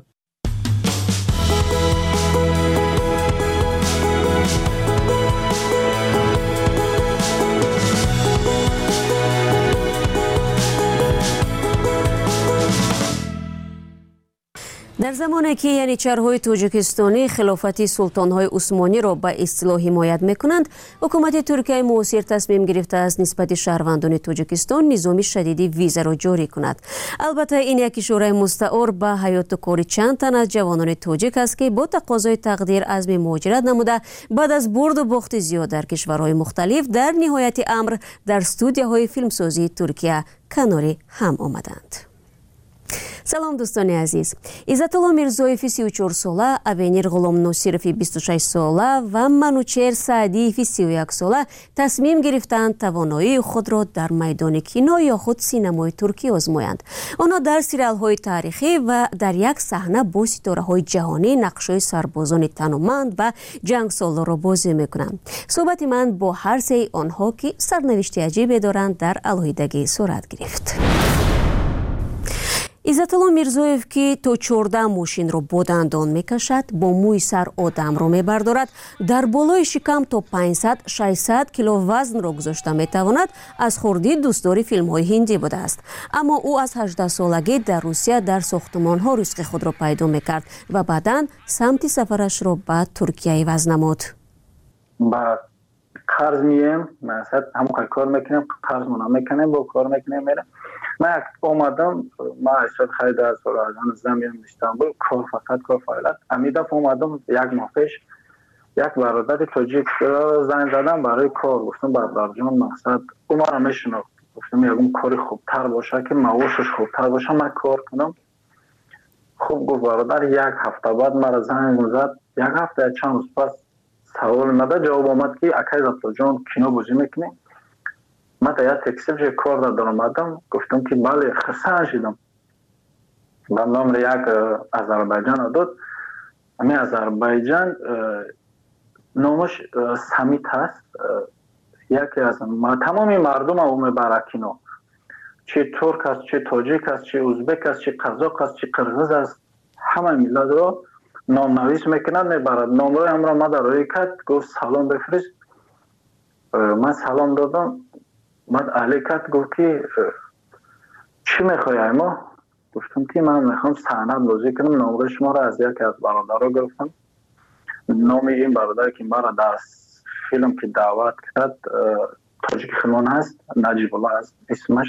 дар замоне ки яничарҳои тоҷикистонӣ хилофати султонҳои усмониро ба истилоҳ ҳимоят мекунанд, ҳукумати Туркияи муосир тасмим гирифтааст нисбати шаҳрвандони Тоҷикистон низоми шадиди визаро ҷорӣ кунад. албатта ин як ишораи мустаъор ба ҳаёту кори чанд тан аз ҷавонони тоҷик аст ки бо тақозои тақдир азми муҳоҷират намуда баъд аз бурду бохти зиёд дар кишварҳои мухталиф дар ниҳояти амр дар студияҳои филмсозии Туркия канори ҳам омаданд. салом дӯстони азиз, Иззатулло Мирзоеви си у чор сола, Авенир Ғулом Носирови бисту шаш сола ва Манучер Саадиеви си у як сола тасмим гирифтанд тавоноии худро дар майдони кино ё худ синамои туркӣ озмоянд. онҳо дар сериалҳои таърихӣ ва дар як саҳна бо ситораҳои ҷаҳонӣ нақшҳои сарбозони танӯманд ва ҷангсолорро бозӣ мекунанд. суҳбати ман бо ҳар сеи онҳо ки сарнавишти аҷибе доранд дар алоҳидагӣ сурат гирифт. Иззатулло Мирзоев ки то чордаҳ мошинро бо дандон мекашад, бо мӯи сар одамро мебардорад, дар болои шикам то панҷсад шашсад кило вазнро гузошта метавонад, аз хурдӣ дӯстдори филмҳои ҳиндӣ будааст. аммо ӯ аз ҳаждаҳсолагӣ дар Русия дар сохтумонҳо ризқи худро пайдо мекард ва баъдан самти сафарашро ба Туркия иваз намуд. ба қарз мием, масад ҳамон кор мекунем, қарзмона мекунем, бо кор мекунем мерам. من اومدم ما اشتاد خیلی از فرازان زمین استانبول کار فقط کار فعالیت امیدا اومدم یک ماه پیش یک برادر تاجیک را زنگ زدم برای کار گفتم برادر جان مقصد عمر میشنو گفتم یکم کاری خوبتر باشه که معاشش خوبتر باشه من کار کنم. خوب گفت برادر یک هفته بعد مرا زنگ زد، یک هفته چند روز پس سوال مده جواب آمد که اکای زبطا جان کینو بازی میکنی؟ من تا یک تکسیل جای کار در آمدم، گفتم که بله خسته شدم. بعد نام یک آذربایجان داد. همین آذربایجان نامش سمیت هست، یکی از تمامی مردم هم برای کینو، چه ترک است، چه تاجیک است، چه ازبک است، چه قزاق است، چه قرغیز است، همه ملت رو نام نویس میکنند میبرد. نامروی هم را ما در روی کرد، گفت سلام بفرست. من سلام دادم، بعد علی کرد گفت که چی میخوای ایما؟ گفتم که من میخوام سند بازی کنم. نامروی شما را از یکی از برادرها گرفتم. نام این برادر که مرا در فیلم که دعوت کرد تاجیک خلمان هست، نجیب الله هست اسمش.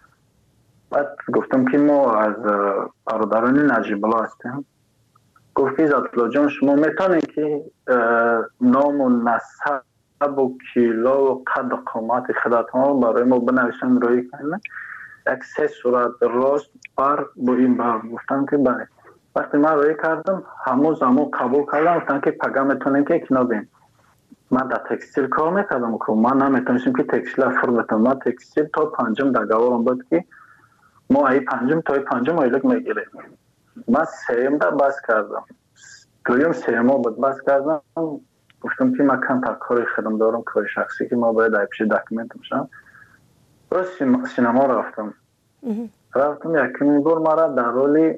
بعد گفتم که ما از برادران نجیب الله هستیم. گفت که عزت‌الله جان شما میتونید که نام و نسب و کیلو و قد و قامت خودتان برای ما بنویسن روی کنید؟ یک سه صورت راست بر با این بر. گفتم که بله. وقتی من روی کردم همون زمان قبول کردم، گفتن که پگه میتونیم که اکنو بیم. من در تکستیل کار میکردم که من نمیتونستم که تکستیل فر بتونم. من تکستیل تا پنجم در گوارم بود که ما ای پنجم تا ای پنجم ایلک میگیریم. من سیم در بس کردم، دویم سیم ها بود بس کردم. گفتم که من کم تا کاری خودم دارم، کار شخصی که ما باید ای پیش داکیمنت میشم. راست سینما رفتم. رفتم یکی بار مرا در رولی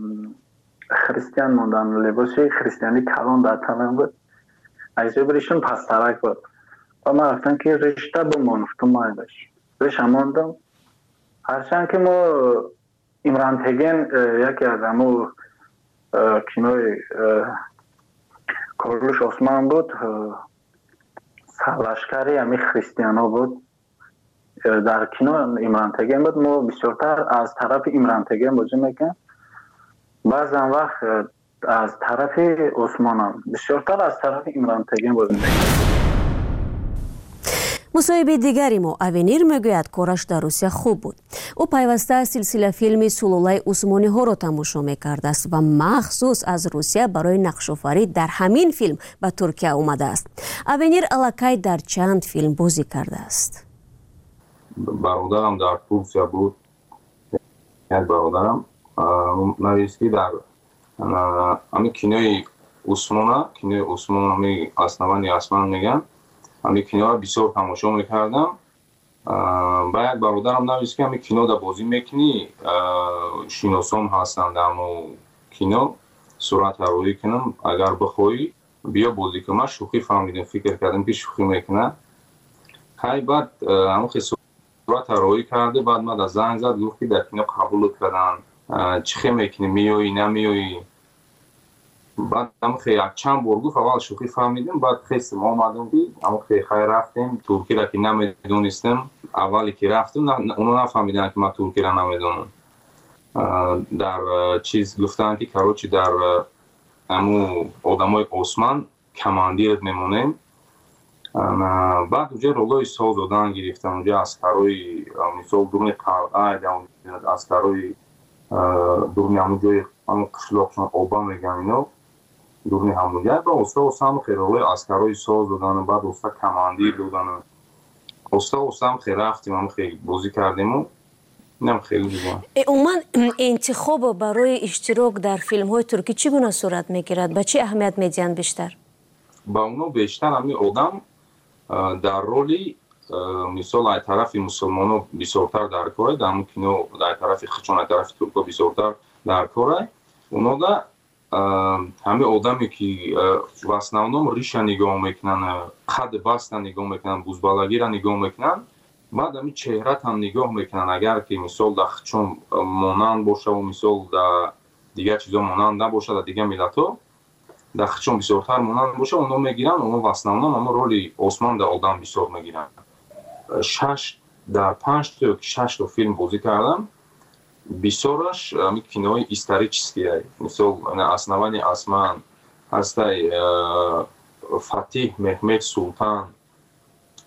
خریستیان موندن، لباسی خریستیانی کلان در تنم بود. ایزه بریشون پسترک بود و من رفتم که رشته بمان. گفتم ما داشت رشته ماندم. هرچند که ما امران تگین یکی از همو کینوی کارلوش عثمان بود، سرلشکری همی خریستیانا بود. در کینو امران تگین بود. ما بسیارتر از طرف امران تگین بازی میکنم، بعضا وقت از طرف عثمان هم، بسیارتر از طرف امران تگین بازی میکنم. مصاحبه دیگری ما авенир میگوید کارش در روسیه خوب بود. او پیوسته سلسله فیلم سلولای عثمانی ها را تماشا میکرده است و مخصوص از روسیه برای نقش‌آفرینی در همین فیلم به ترکیه آمده است. авенир الکی در چند فیلم بازی کرده است. برادرم در ترکیه بود. یک برادرم نویسی در همین کینوی عثمانه، کینوی عثمان همی اسنوانی اسمان میگن. همی کینو بسیار تماشا میکردم. با یک برادرم نویسی که همی کینو در بازی میکنی، شیناسام هستند در همون کینو صورت روی کنم، اگر بخوایی بیا بازی کنم. شوخی فهمیدم، فکر کردم که شوخی میکنه. های بعد همون خیلی صورت روی کرده. بعد من در زنگ زد گفت که در کینو قبول کردن، چی میکنی، میایی نمیایی. بعد هم خیلی چند بار گفت، اول شوخی فهمیدیم، بعد خیستم آمدم بید، اما خیلی خیلی رفتیم. ترکی را که نمیدونستم، اولی که رفتم اونا نفهمیدن که من ترکی را نمیدونم. در چیز گفتن که کاروچی در همو آدمای عثمان کماندیرت میمونیم. بعد اونجا رولای سال دادن گرفتم. اونجا اسکرای مثال دورنی قلعه، اسکرای دورنی همون جای همون قشلاقشان آبا میگن اینا، دورنی همون جای با استا استا هم خیلی رولای اسکرای سال دادن. بعد استا کماندیر دادن. استا استا هم خیلی رفتیم، هم خیلی بازی کردیم و اینم خیلی دیگه. عموما انتخاب برای اشتراک در فیلم های ترکی چگونه صورت میگیرد؟ به چه اهمیت میدین بیشتر؟ با اونو بیشتر همین آدم در رولی مثال از طرف مسلمانو بسیارتر در کاره، در همون کینو در طرف خچون، از طرف ترکا بسیارتر در کاره. اونا دا همه آدمی که واسناونام ریشه نگاه میکنن، قد بست نگاه میکنن، بوزبالگی را نگاه میکنن، بعد همین چهرت هم نگاه میکنن. اگر که مثال در خچون مانند باشه و مثال در دیگر چیزا مانند نباشه، در دیگر ملت ها در خچون بسیارتر مانند باشه، اونا میگیرن. اونا واسناونام اما رولی عثمان در آدم بسیار میگیرن. شش در پنج تا شش تا فیلم بازی کردم. بسیارش همین کینوی історические، مثال اسنوانی اسمان هستای، فتیح محمد سلطان،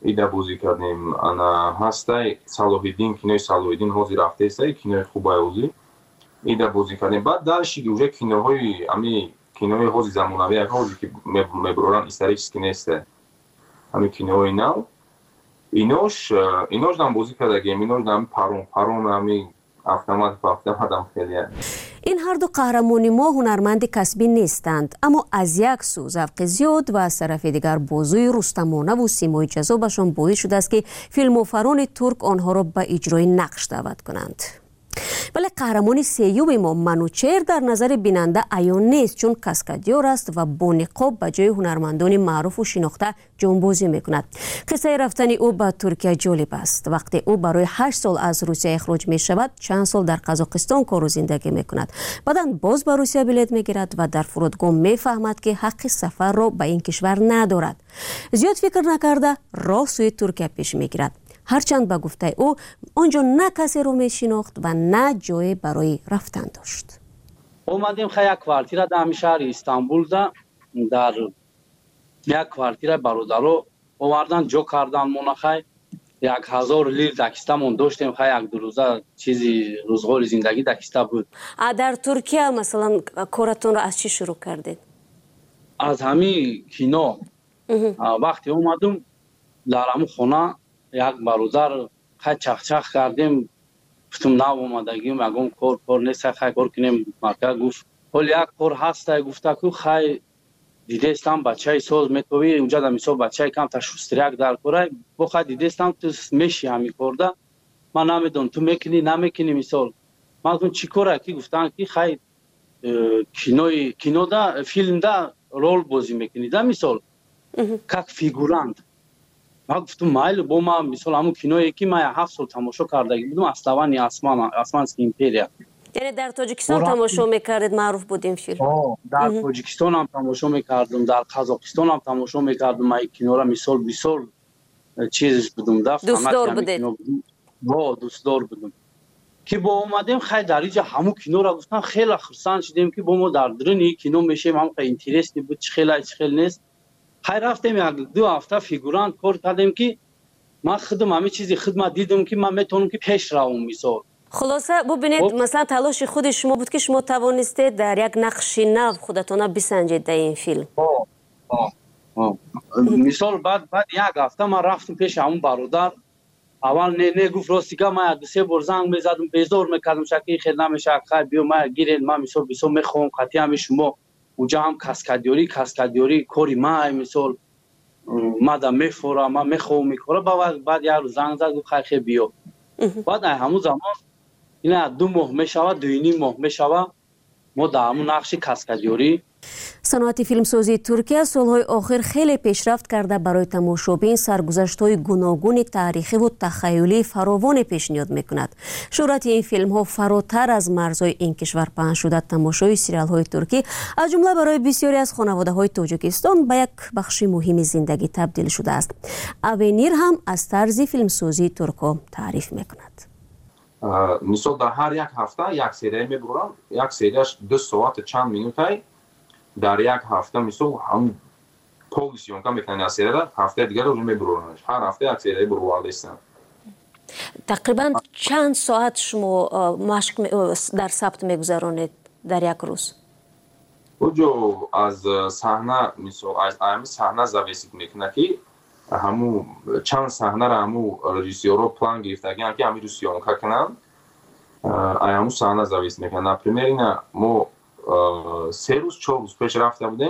ایده بازی کردیم انا هسته صلاح‌الدین کینوی صلاح‌الدین حاضر رفته است کینوی خوبه اوزی ایده بازی کردیم بعد داشتی اوجه کینوهای امی کینوی حاضر زمانوی حاضر که میبرورن استریکس کینسته امی کینوی نو اینوش اینوش دام بازی کردیم اینوش دام پارون پارون امی автомат по автоматам خیلی. این هر دو قهرمانی ما هنرمند کسبی نیستند اما از یک سو ذوق زیاد و از طرف دیگر بازوی رستمانه و سیمای جذابشان باعث شده است که فیلموفران ترک آنها را به اجرای نقش دعوت کنند. ولی قهرمان سیوم ما منوچهر در نظر بیننده عیان نیست چون کاسکادیور است و با نقاب به جای هنرمندان معروف و شناخته جانبازی میکند. قصه رفتن او به ترکیه جالب است. وقتی او برای هشت سال از روسیه اخراج می شود چند سال در قزاقستان کار و زندگی میکند. بعدا باز به روسیه بلیط میگیرد و در فرودگاه میفهمد که حق سفر را به این کشور ندارد. زیاد فکر نکرده راه سوی ترکیه پیش میگیرد. هرچند به گفته او آنجا نه کسی رو می شناخت و نه جای برای رفتن داشت. اومدیم خیلی یک کوارتیر در شهر استانبول دا در یک کوارتیر برادرو آوردن جو کردن منخای یک هزار لیر دکستمون داشتیم خیلی یک دو روزه چیزی روزگار زندگی دکسته بود. در ترکیه مثلا کارتون را از چی شروع کردید؟ از همین کینو وقتی اومدم در همون خونه یک برادر خیلی چخچخ کردیم گفتم نو اومدگیم اگم کار کار نیست خیلی کار کنیم مرکز گفت حال یک کار هست گفته که خیلی دیده استم بچه ساز میتوی اونجا در میسا بچه کم تا شستریک در کاره با خیلی دیده استم تو میشی همی کرده من نمیدون تو میکنی نمیکنی مثال من گفتم چی کاره که گفتن که خیلی کینوی کینو دا فیلم دا رول بازی میکنی دا مثال که فیگورانت من گفتم مایل با ما مثلا همون کینویی که من هفت سال تماشا کرده بودم اسلوانی آسمان آسمانسکی ایمپریا یعنی در تاجیکستان تماشا میکردید معروف بود این فیلم؟ در تاجیکستان هم تماشا میکردم در قزاقستان هم تماشا میکردم من کینو را مثال بیسال چیزش بودم دفت دوستدار بودید؟ با دوستدار بودم که با اومدیم خیلی در اینجا همون کینو را گفتم خیلی خرسان شدیم که با ما در درنی کینو میشیم هم خیلی اینترستی بود چه خیلی چه خیلی نیست خیلی رفتیم یک دو هفته فیگورانت کار کردیم که من خودم همه چیزی خدمت دیدم که من میتونم که پیش روم مثال خلاصه ببینید مثلا تلاش خود شما بود که شما توانستید در یک نقش نو خودتون بسنجید در این فیلم. آه آه آه. مثال بعد بعد یک هفته من رفتم پیش همون برادر اول نه نه گفت راستی که من دو سه بار زنگ میزدم بیزار میکردم شکی خیر نمیشه خیر بیا من گیرین من مثال بسو میخوام قطعی هم شما اونجا هم کاسکادیوری کاسکادیوری کوری ما مثال مادام میفورم من میخوام میکره بعد بعد یارو زنگ زد گفت خیر خیر بیا بعد همون زمان اینا دو ماه میشود دو نیم ماه میشود ما در همون نقش کاسکادیوری. صنعت فیلمسازی ترکیه سالهای آخر خیلی پیشرفت کرده برای تماشابین سرگذشت‌های گوناگون تاریخی و تخیلی فراوان پیشنهاد میکند. شهرت این فیلم ها فراتر از مرزهای این کشور پهن شده تماشای سریال های ترکی از جمله برای بسیاری از خانواده های تاجیکستان به یک بخش مهم زندگی تبدیل شده است. اوینیر هم از طرز فیلمسازی ترکا تعریف میکند. مثلا در هر یک هفته یک سری میبرم یک سریش دو ساعت چند مینوتی در یک هفته مثلا هم پوزیشن کم میکنه از سری هفته دیگر رو میبرونش هر هفته یک سری برواده استم. تقریبا چند ساعت شما مشق در ثبت میگذرانید در یک روز؟ اوجو از صحنه مثلا از امی صحنه زاویسیت میکنه که همو چند صحنه را همو رژیسورو پلان گرفتگی که همی رو سیانکا کنن همو صحنه زاویس میکنن. نپریمیر اینا ما سه روز چهار روز پیش رفته بودیم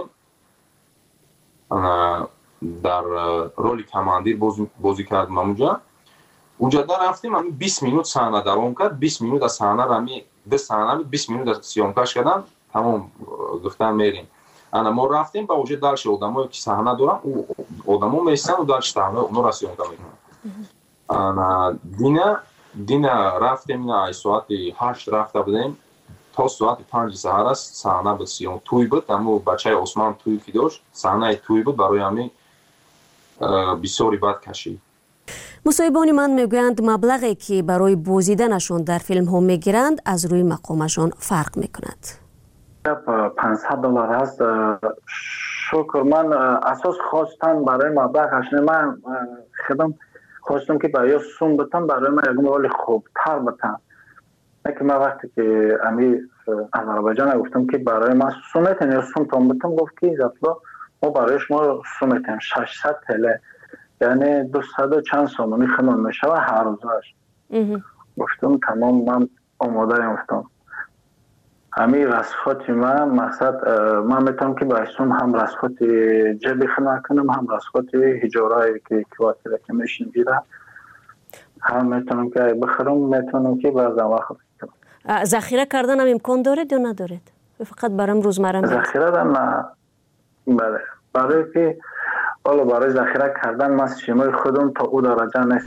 در رولی کماندیر بازی کردیم اونجا اونجا در رفتیم همی بیست مینوت صحنه دوام کرد بیست مینوت از صحنه را همی ده صحنه بیست مینوت از سیانکاش کردن تمام گفتن میریم. انا ما رفتیم با وجود دالش آدمایی که صحنه دارن او آدما میستن و دالش صحنه اونو را سیانکا میکنن. انا دینا دینا رفتیم اینا ساعت هشت رفته بودیم تا ساعت پنج سحر است صحنه بود سیون توی بود اما بچه عثمان توی که داشت صحنه توی بود برای همین بسیاری بد کشید. مصاحبان من میگویند مبلغی که برای بازیدنشان در فیلم ها میگیرند از روی مقامشان فرق میکند. پانصد دلار هست شکر. من اساس خواستم برای مبلغش من خودم خواستم که برای سوم بتم برای من یک مقدار خوبتر بتم. که من وقتی که امی از آذربایجان گفتم که برای من سوم میتونی یا سوم تام بتم، گفت که اطلاع ما برای شما سوم میتونیم ششصد تله یعنی دویست و چند سومونی خمون میشه و هر روزش. گفتم تمام من آماده ام. گفتم امی رسخاتی من مقصد من میتونم که برای سوم هم رسخاتی جبی خنا کنم هم رسخاتی هجارایی که کواتیره که میشین بیره هم میتونم که بخرم، میتونم که بعضا وقت کنم. ذخیره کردن هم امکان دارد یا ندارد؟ فقط برام روزمره میاد. ذخیره نه. بله برای که حالا برای ذخیره کردن من شیمای خودم تا او درجه نیست.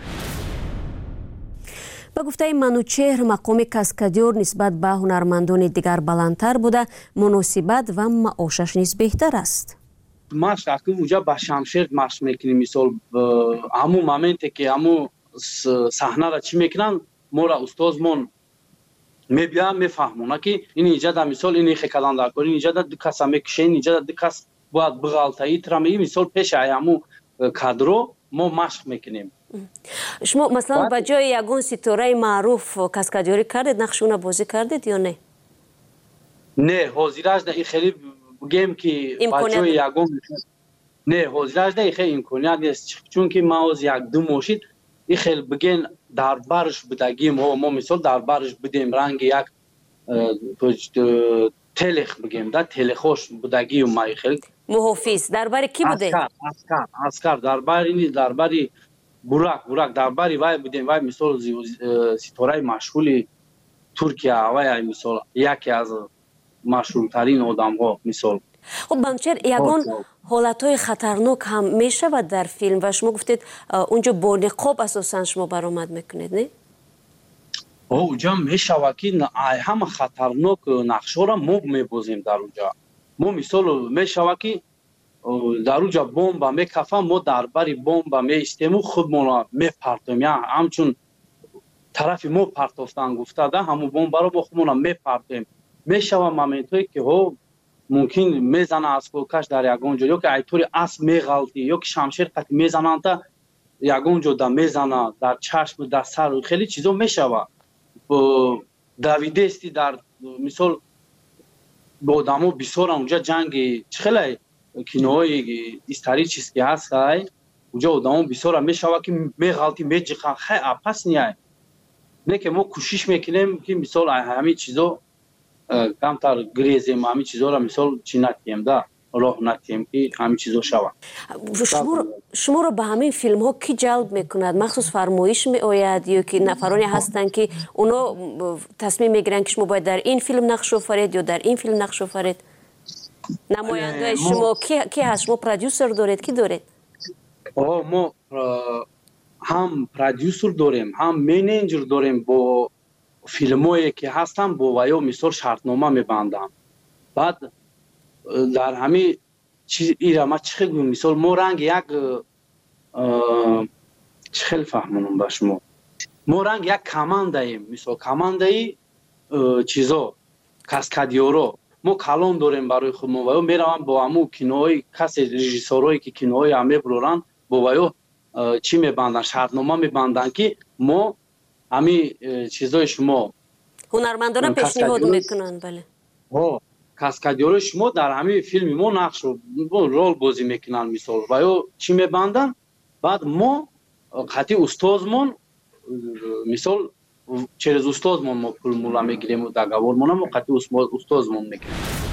به گفته منوچهر مقام کاسکادیور نسبت به هنرمندان دیگر بلندتر بوده، مناسبت و معاشش نیز بهتر است. ماش اگه اونجا با شمشیر ماش میکنیم مثال همون مومنتی که همون صحنه را چی میکنن ما را استادمون میبیان میفهمونه که این اینجا در مثال این خیکلان در کنی اینجا در دو کس هم میکشین اینجا در دو کس باید بغالتایی ترمی مثال پیش همون کادرو ما مشق میکنیم. شما مثلا با جای یگون ستاره معروف کاسکادیوری کردید، نقشونه بازی کردید یا نه؟ نه حاضرش نه این خیلی بگیم که با جای یگون نه حاضرش نه خیلی امکانیت نیست چون که ما از یک دو ماشید این خیلی بگین در برش بدگیم و ما مثال در برش بدیم رنگ یک تلخ بگیم در تلخوش بدگیم ما خیلی محافظ درباره کی بوده؟ اسکر اسکر اسکر درباره درباره براک براک درباره وای بودیم وای مثال ستاره مشغولی ترکیه وای مثال یکی از مشهورترین آدم ها مثال. خب منوچهر یگان حالتهای خطرناک هم میشود در فیلم و شما گفتید اونجا با نقاب اساسا شما برآمد میکنید نه؟ اونجا میشود که همه خطرناک نقشه را ما میبازیم در اونجا. ما مثال میشود که در اونجا بمب میکفم ما درباره بمب میستیم و خودمون را میپرتیم یا همچون طرف ما پرتافتن گفته ده همون بمب را ما خودمون را میپرتیم. میشود مومنتایی که ها ممکن میزنه از کوکش در یگان جا یا که ایطوری اسب میغلطی یا که شمشیر قطع میزنن تا یگان جا در میزنه در چشم در سر خیلی چیزا میشود. دویدستی در مثال با آدمو بسیار اونجا جنگ خیلی کینوهای استاری چیز که هست اونجا آدمو بسیار میشود که میغلطی میجخن خیلی اپس نیای نه که ما کوشش میکنیم که مثال همه چیزا کمتر گریزیم همه چیزا را مثال چی نتیم ده راه نتیم که همه چیزا شود. شما رو به همین فیلم ها کی جلب میکند؟ مخصوص فرمایش می آید یا که نفرانی هستند که اونا تصمیم میگیرن که شما باید در این فیلم نقش آفرید یا در این فیلم نقش آفرید؟ نماینده شما کی کی هست؟ شما پرودیوسر دارید کی دارید؟ آه ما هم پرودیوسر داریم هم منیجر داریم با فیلمایی که هستن با ویا مثال شرطنامه میبندم. بعد در همه چیز ایرا ما چه گویم مثال ما رنگ یک چه فهمونم با شما ما رنگ یک کمانداییم مثال کماندایی چیزا کاسکادیورو ما کلان داریم برای خودمون ویا میروم با همو کینوهای کسی رژیسورایی که کینوهای همه برورن با ویا چی میبندن شرطنامه میبندن که ما همه چیزای شما هنرمندان پیشنهاد میکنن. بله ها کاسکادیور شما در همه فیلم ما نقش رو رول بازی میکنن مثال و یا چی میبندن بعد ما خاطی استادمون مثال چرز استادمون ما پول مولا میگیریم و دگاورمون ما خاطی استادمون میگیریم.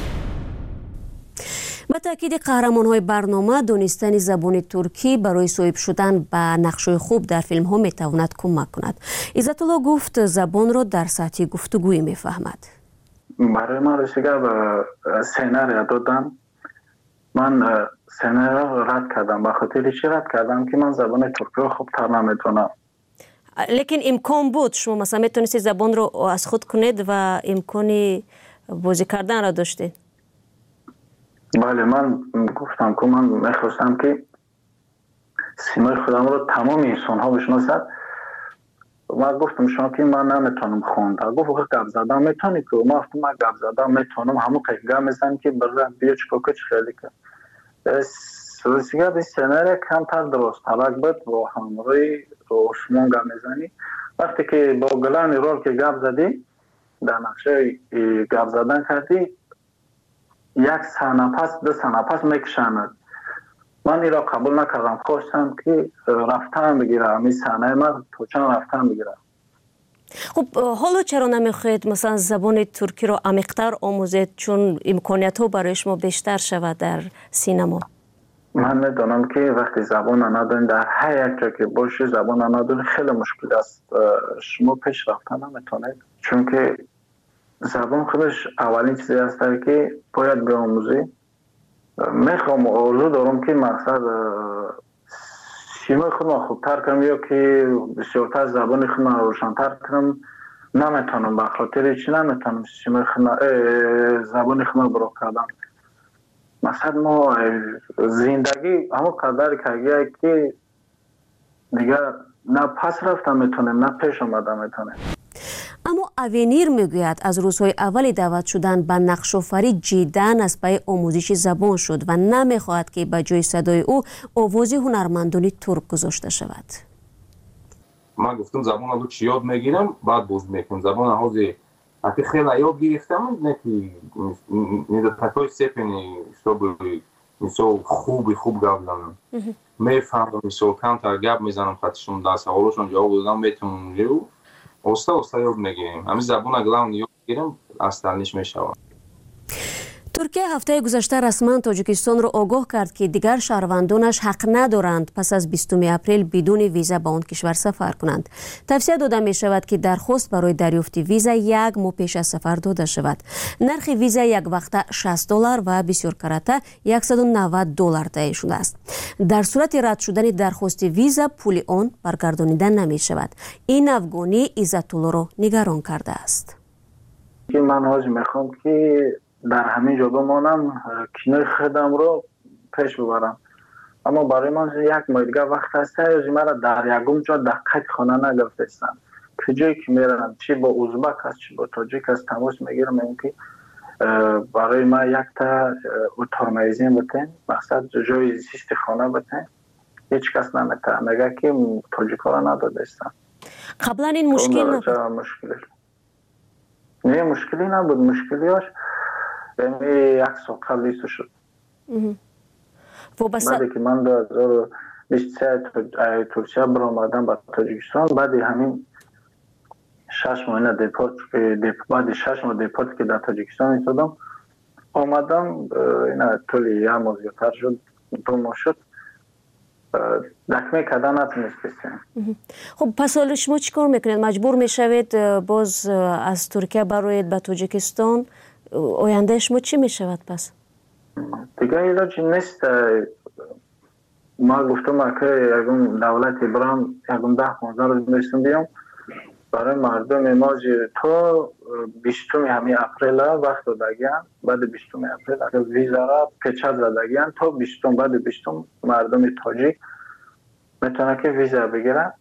با تاکید قهرمان‌های برنامه دانستن زبان ترکی برای صاحب شدن به نقش‌های خوب در فیلم‌ها می‌تواند کمک کند. عزت الله گفت زبان را در سطح گفتگویی می‌فهمد. برای من رسیده به سیناریا دادن من سیناریا رد کردم به خاطر چی رد کردم که من زبان ترکی رو خوب تر نمی‌دونم. لیکن امکان بود شما مثلا میتونستید زبان رو از خود کنید و امکانی بازی کردن را داشتید. بله من گفتم که من میخواستم که سیمای خودم رو تمام انسان ها بشناسد. من گفتم شما که من نمیتونم خوندم. گفت وقت گپ زدم میتونی که ما گفتم من گپ زدم میتونم همون که گپ میزنم که برای بیاچ کوکچ خیلی که سوسیگا به سناریو کمتر درست طلاق بود با همروی روشمون گم میزنی وقتی که با گلان رول که گپ زدی در نقشه گپ زدن کردی یک سنه پس دو سنه پس میکشند من این را قبول نکردم خواستم که رفتن بگیرم این سنه من تو چند رفتن بگیرم خب حالا چرا نمیخواید مثلا زبان ترکی رو عمیق‌تر آموزید چون امکانیت ها برای شما بیشتر شود در سینما من میدونم که وقتی زبان ندارین در هر یک جا که باشی زبان ندارین خیلی مشکل است شما پیش رفتن نمیتونید چون که زبان خودش اولین چیزی است که باید بیاموزی میخوام آرزو دارم که مقصد شیمه خودم خوبتر کنم یا که بسیارتر زبان خودم روشنتر کنم نمیتونم به خاطر چی نمیتونم شیمه خودم زبان خودم برو کردم مثلا ما زندگی همون قدر کردیم که دیگه نه پس رفتم میتونم نه پیش آمدم میتونم اما اوینیر میگوید از روزهای اول دعوت شدن به نقش‌آفری جداً از پای آموزش زبان شد و نمیخواهد که به جای صدای او آواز هنرمندان ترک گذاشته شود. من گفتم زبان رو چی یاد میگیرم بعد باز میکنم زبان حوزه اگه خیلی یاد گرفتم نه که نداتای سپنی شب مثلا خوبی خوب گپ زنم میفهمم مثلا کم تر گپ میزنم خاطرشون دست سوالشون جواب دادم میتونم رو اوستا اوستا یاد میگیریم همین زبان اگلام یاد گیرم اصلش میشوم ترکیه هفته گذشته رسما تاجیکستان را آگاه کرد که دیگر شهروندانش حق ندارند پس از بیستم اپریل بدون ویزا به آن کشور سفر کنند. توصیه داده می شود که درخواست برای دریافت ویزا یک ماه پیش از سفر داده شود. نرخ ویزا یک وقته شصت دلار و بسیار کرده صد و نود دلار تعیین شده است. در صورت رد شدن درخواست ویزا پول آن برگردانیده نمی شود. این افغانی عزت الله را نگران کرده است. من حاج میخوام که در همین جا بمانم کینوی خودم رو پیش ببرم اما برای من یک ماه دیگه وقت هست یا مرا در یکم جا دقیق خانه نگرفتستم که جایی که میرم چی با ازبک هست چی با تاجیک هست تماس میگیرم این که برای ما یک تا اتار میزین بتین مقصد جای زیست خانه بتین هیچ کس نمیتونه مگه که تاجیک ها را ندادستم قبلا این مشکل نبود؟ نه مشکلی نبود مشکلیاش یعنی یک سال قبل ایستو شد بعدی که من دو هزار و بیست و سه ترکیه برآمدم به تاجیکستان بعد همین شش ماه دیپورت بعد شش ماه دیپورت که در تاجیکستان ایستادم آمدم اینا طولی یک ماه زیادتر شد دو ماه شد دکمه کردن نتونستیم. خب پس حالا شما چی کار میکنید؟ مجبور میشوید باز از ترکیه برایید به تاجیکستان؟ آینده شما چی میشود پس؟ دیگه ایلاجی نیست ما گفتم که یکم دولت برام یکم ده پانزده روز میرسیم بیام برای مردم ما تو بیستم همین اپریل وقت دادگیان بعد بیستم اپریل ویزا را پیچه زدگیان تا بیستم بعد بیستم مردم تاجیک میتونه که ویزا بگیرن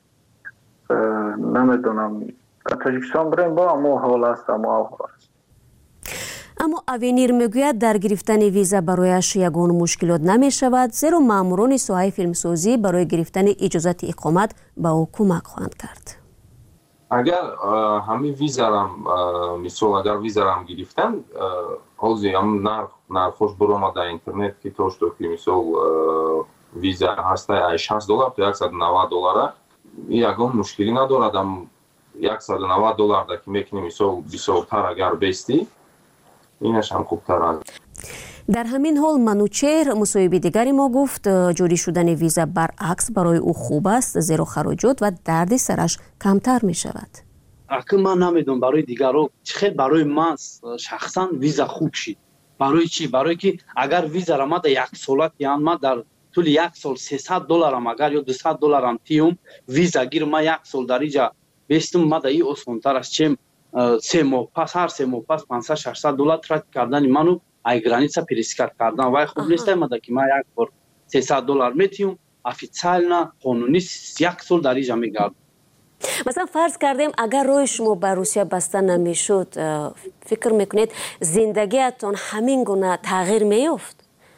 نمیدونم تاجیکستان بریم با امو حال است امو حال است اما اوینیر میگوید در گرفتن ویزا برایش یگان مشکلات نمی شود زیرا ماموران ساحه فیلمسازی برای گرفتن اجازت اقامت به او کمک خواهند کرد. اگر همین ویزا رام مثلا اگر ویزا رام گرفتن حاضی هم نرخ نرخش برآمد در اینترنت که توش تو که مثلا ویزا هسته شصت دلار تا صد و نود دلار یگان مشکلی ندارد هم صد و نود دلار که میکنی مثلا بیشتر اگر بیستی اینش هم خوبتر است. در همین حال منوچهر مصاحبه دیگری ما گفت جاری شدن ویزا برعکس برای او خوب است زیرا خراجات و درد سرش کمتر می شود. اگه من نمیدونم برای دیگران خیلی برای من شخصا ویزا خوب شد. برای چی؟ برای که اگر ویزا را ما در یک سالت یعنی ما در طول یک سال سیصد دلار هم اگر یا دویست دلار هم تیم ویزا گیر ما یک سال در اینجا بیستم ما در این آسان‌تر است چیم سه ماه پس هر سه ماه پس پانصد ششصد دلار ترک کردن منو ای گرانیسا پریسکارت کردن وای خوب نیست مده که ما یک بار سیصد دلار میتیم افیциально قانونی یک سال در اینجا میگردم. مثلا فرض کردیم اگر روی شما به روسیه بسته نمیشد فکر میکنید زندگیتون همین گونه تغییر میافت؟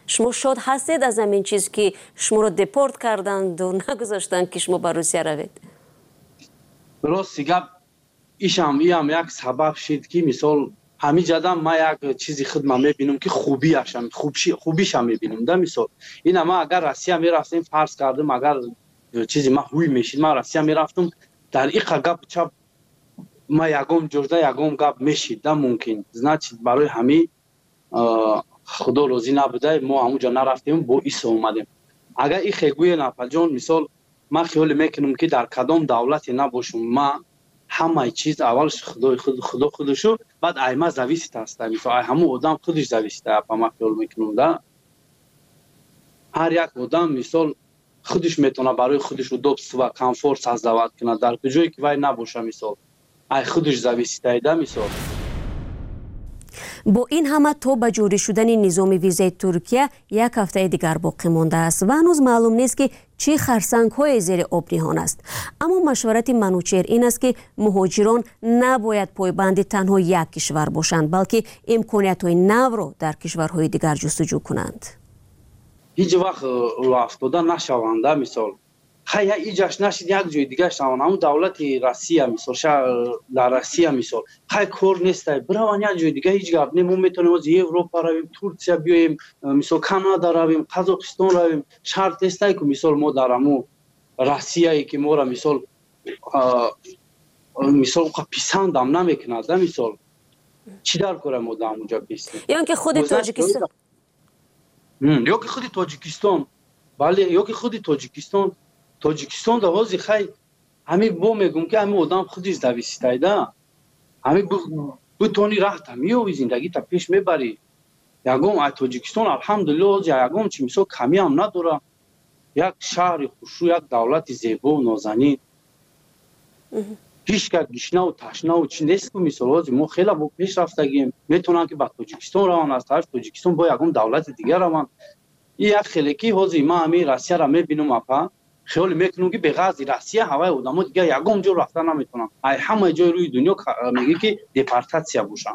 شما شاد هستید از همین چیز که شما رو دپورت کردند و نگذاشتند که شما به روسیه روید؟ راست گپ ایشم یم یک سبب شد که مثال همین جدا ما یک چیزی خدمت میبینم که خوبی هاشم خوبی خوبیش هم میبینم. در مثال این ما اگر روسیه میرفتیم فرض کردم اگر چیزی ما هوی میشید ما روسیه میرفتم در این گپ چپ ما یگم جرده یگم گپ میشید. در ممکن значит برای همین خدا روزی نبوده ما همونجا نرفتیم با ایسا اومدیم. اگر این خیگوی نپل جان مثال ما خیال میکنم که در کدام دولتی نباشم ما همه چیز اولش خدا خود خدا خودشو بعد ایما زویست است. مثلا همون آدم خودش زویست است. ما خیال میکنم ده هر یک آدم مثال خودش میتونه برای خودش رو دوست و کامفورت سازد کنه در کجایی که وای نباشه مثال ای خودش زویست است. مثال با این همه تا به جوری شدن نظام ویزای ترکیه یک هفته دیگر باقی مانده است و هنوز معلوم نیست که چه خرسنگ های زیر آب نهان است. اما مشورت منوچهر این است که مهاجران نباید پایبند تنها یک کشور باشند بلکه امکانیت های نو را در کشورهای دیگر جستجو کنند. هیچ وقت رو افتاده نشوند. مثال خیلی ایجاش نشید یک جای دیگه شوند. همون دولت روسیه مثال در روسیه مثال خیلی کار نیست بروان یک جای دیگه هیچ گپ نیم. ما میتونیم از اروپا رویم ترکیه بیایم مثال کانادا رویم قزاقستان رویم شرط نیست که مثال ما در همون روسیه ای که ما را مثال مثال پسند هم نمیکند. مثال چی در کار ما در اونجا بیستیم یا که خود تاجیکستان یا که خود تاجیکستان بله یا که خود تاجیکستان تاجیکستان در حال خیلی همین با میگم که همین آدم خودش دویسته ایده همین بتونی راه تمیو زندگی تا پیش میبری. یکم تاجیکستان الحمدلله یکم چی مثال کمی هم نداره. یک شهر خوشو یک دولت زیبا و نازنین هیچ که گشنه و تشنه و چی نیست که مثال ما خیلی با پیش رفتگیم میتونن که با تاجیکستان روان از طرف تاجیکستان با یکم دولت دیگر روان. این یک خیلی حوزی ما همین روسیه را میبینم اپا خیال میکنم که به غرض روسیه هوای آدم‌ها دیگه یگم جور رفتن نمیتونن. ای همه جای روی دنیا میگه که دپارتاسیا باشن.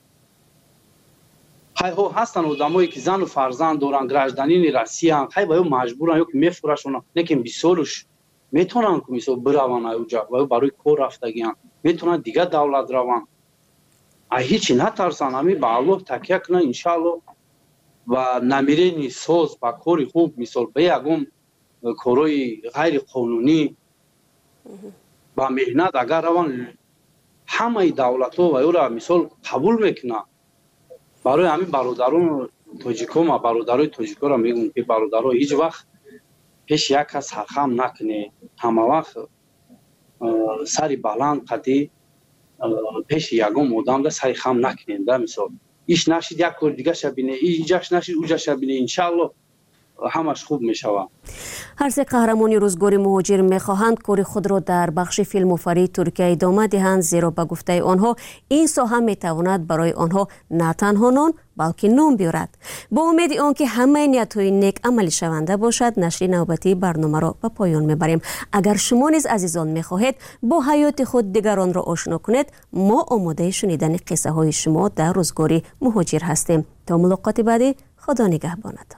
های ها هستن آدمایی که زن و فرزند دارن گراجدانین روسیه ان خیلی باید مجبورن یا که میفروشن لیکن بیسالش میتونن که مثلا بروان اونجا و برای کار رفتگیان میتونن دیگه دولت روان. ای هیچی نترسن همین به الله تکیه کنن ان شاء الله و نمیرینی ساز با کاری خوب مثال به یگم کارهای غیر قانونی با مهنت اگر روان همه دولت ها و او را مثال قبول میکنه. برای همین برادران تاجیکا ما برادرای تاجیکا را میگم که برادرها هیچ وقت پیش یک کس سرخم نکنه. همه وقت سری بلند قدی پیش یکم آدم را سری خم نکنید. مثال ایش نشید یک کار دیگه شبینه ایجاش نشید اوجا شبینه انشالله همش خوب میشود. هر سه قهرمانی روزگار مهاجر میخواهند کار خود را در بخش فیلم آفرینی ترکیه ادامه دهند زیرا به گفته آنها این ساحه میتواند برای آنها نه تنها نان بلکه نام بیارد. با امید آنکه همه نیت‌های نیک عملی شونده باشد نشر نوبتی برنامه را به پایان میبریم. اگر شما نیز عزیزان میخواهید با حیات خود دیگران را آشنا کنید ما آماده شنیدن قصه های شما در روزگار مهاجر هستیم. تا ملاقات بعدی خدا نگهبانتان.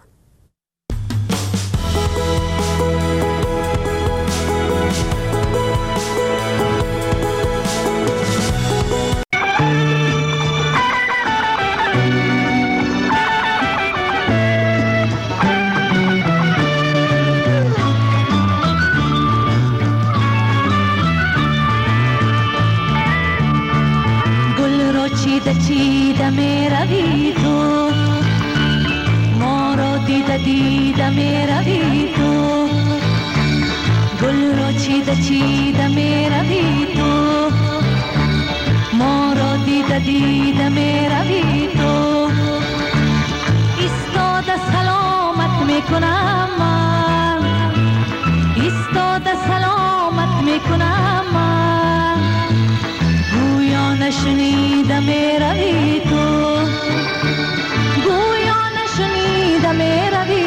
چیده می روی تو ما را دیده دیده می روی تو گل را چیده چیده می روی تو ما را دیده دیده می روی تو ایستاده سلامت می کنم من ایستاده سلامت می کنم من گویا نشنیده می روی تو گویا نشنیده می روی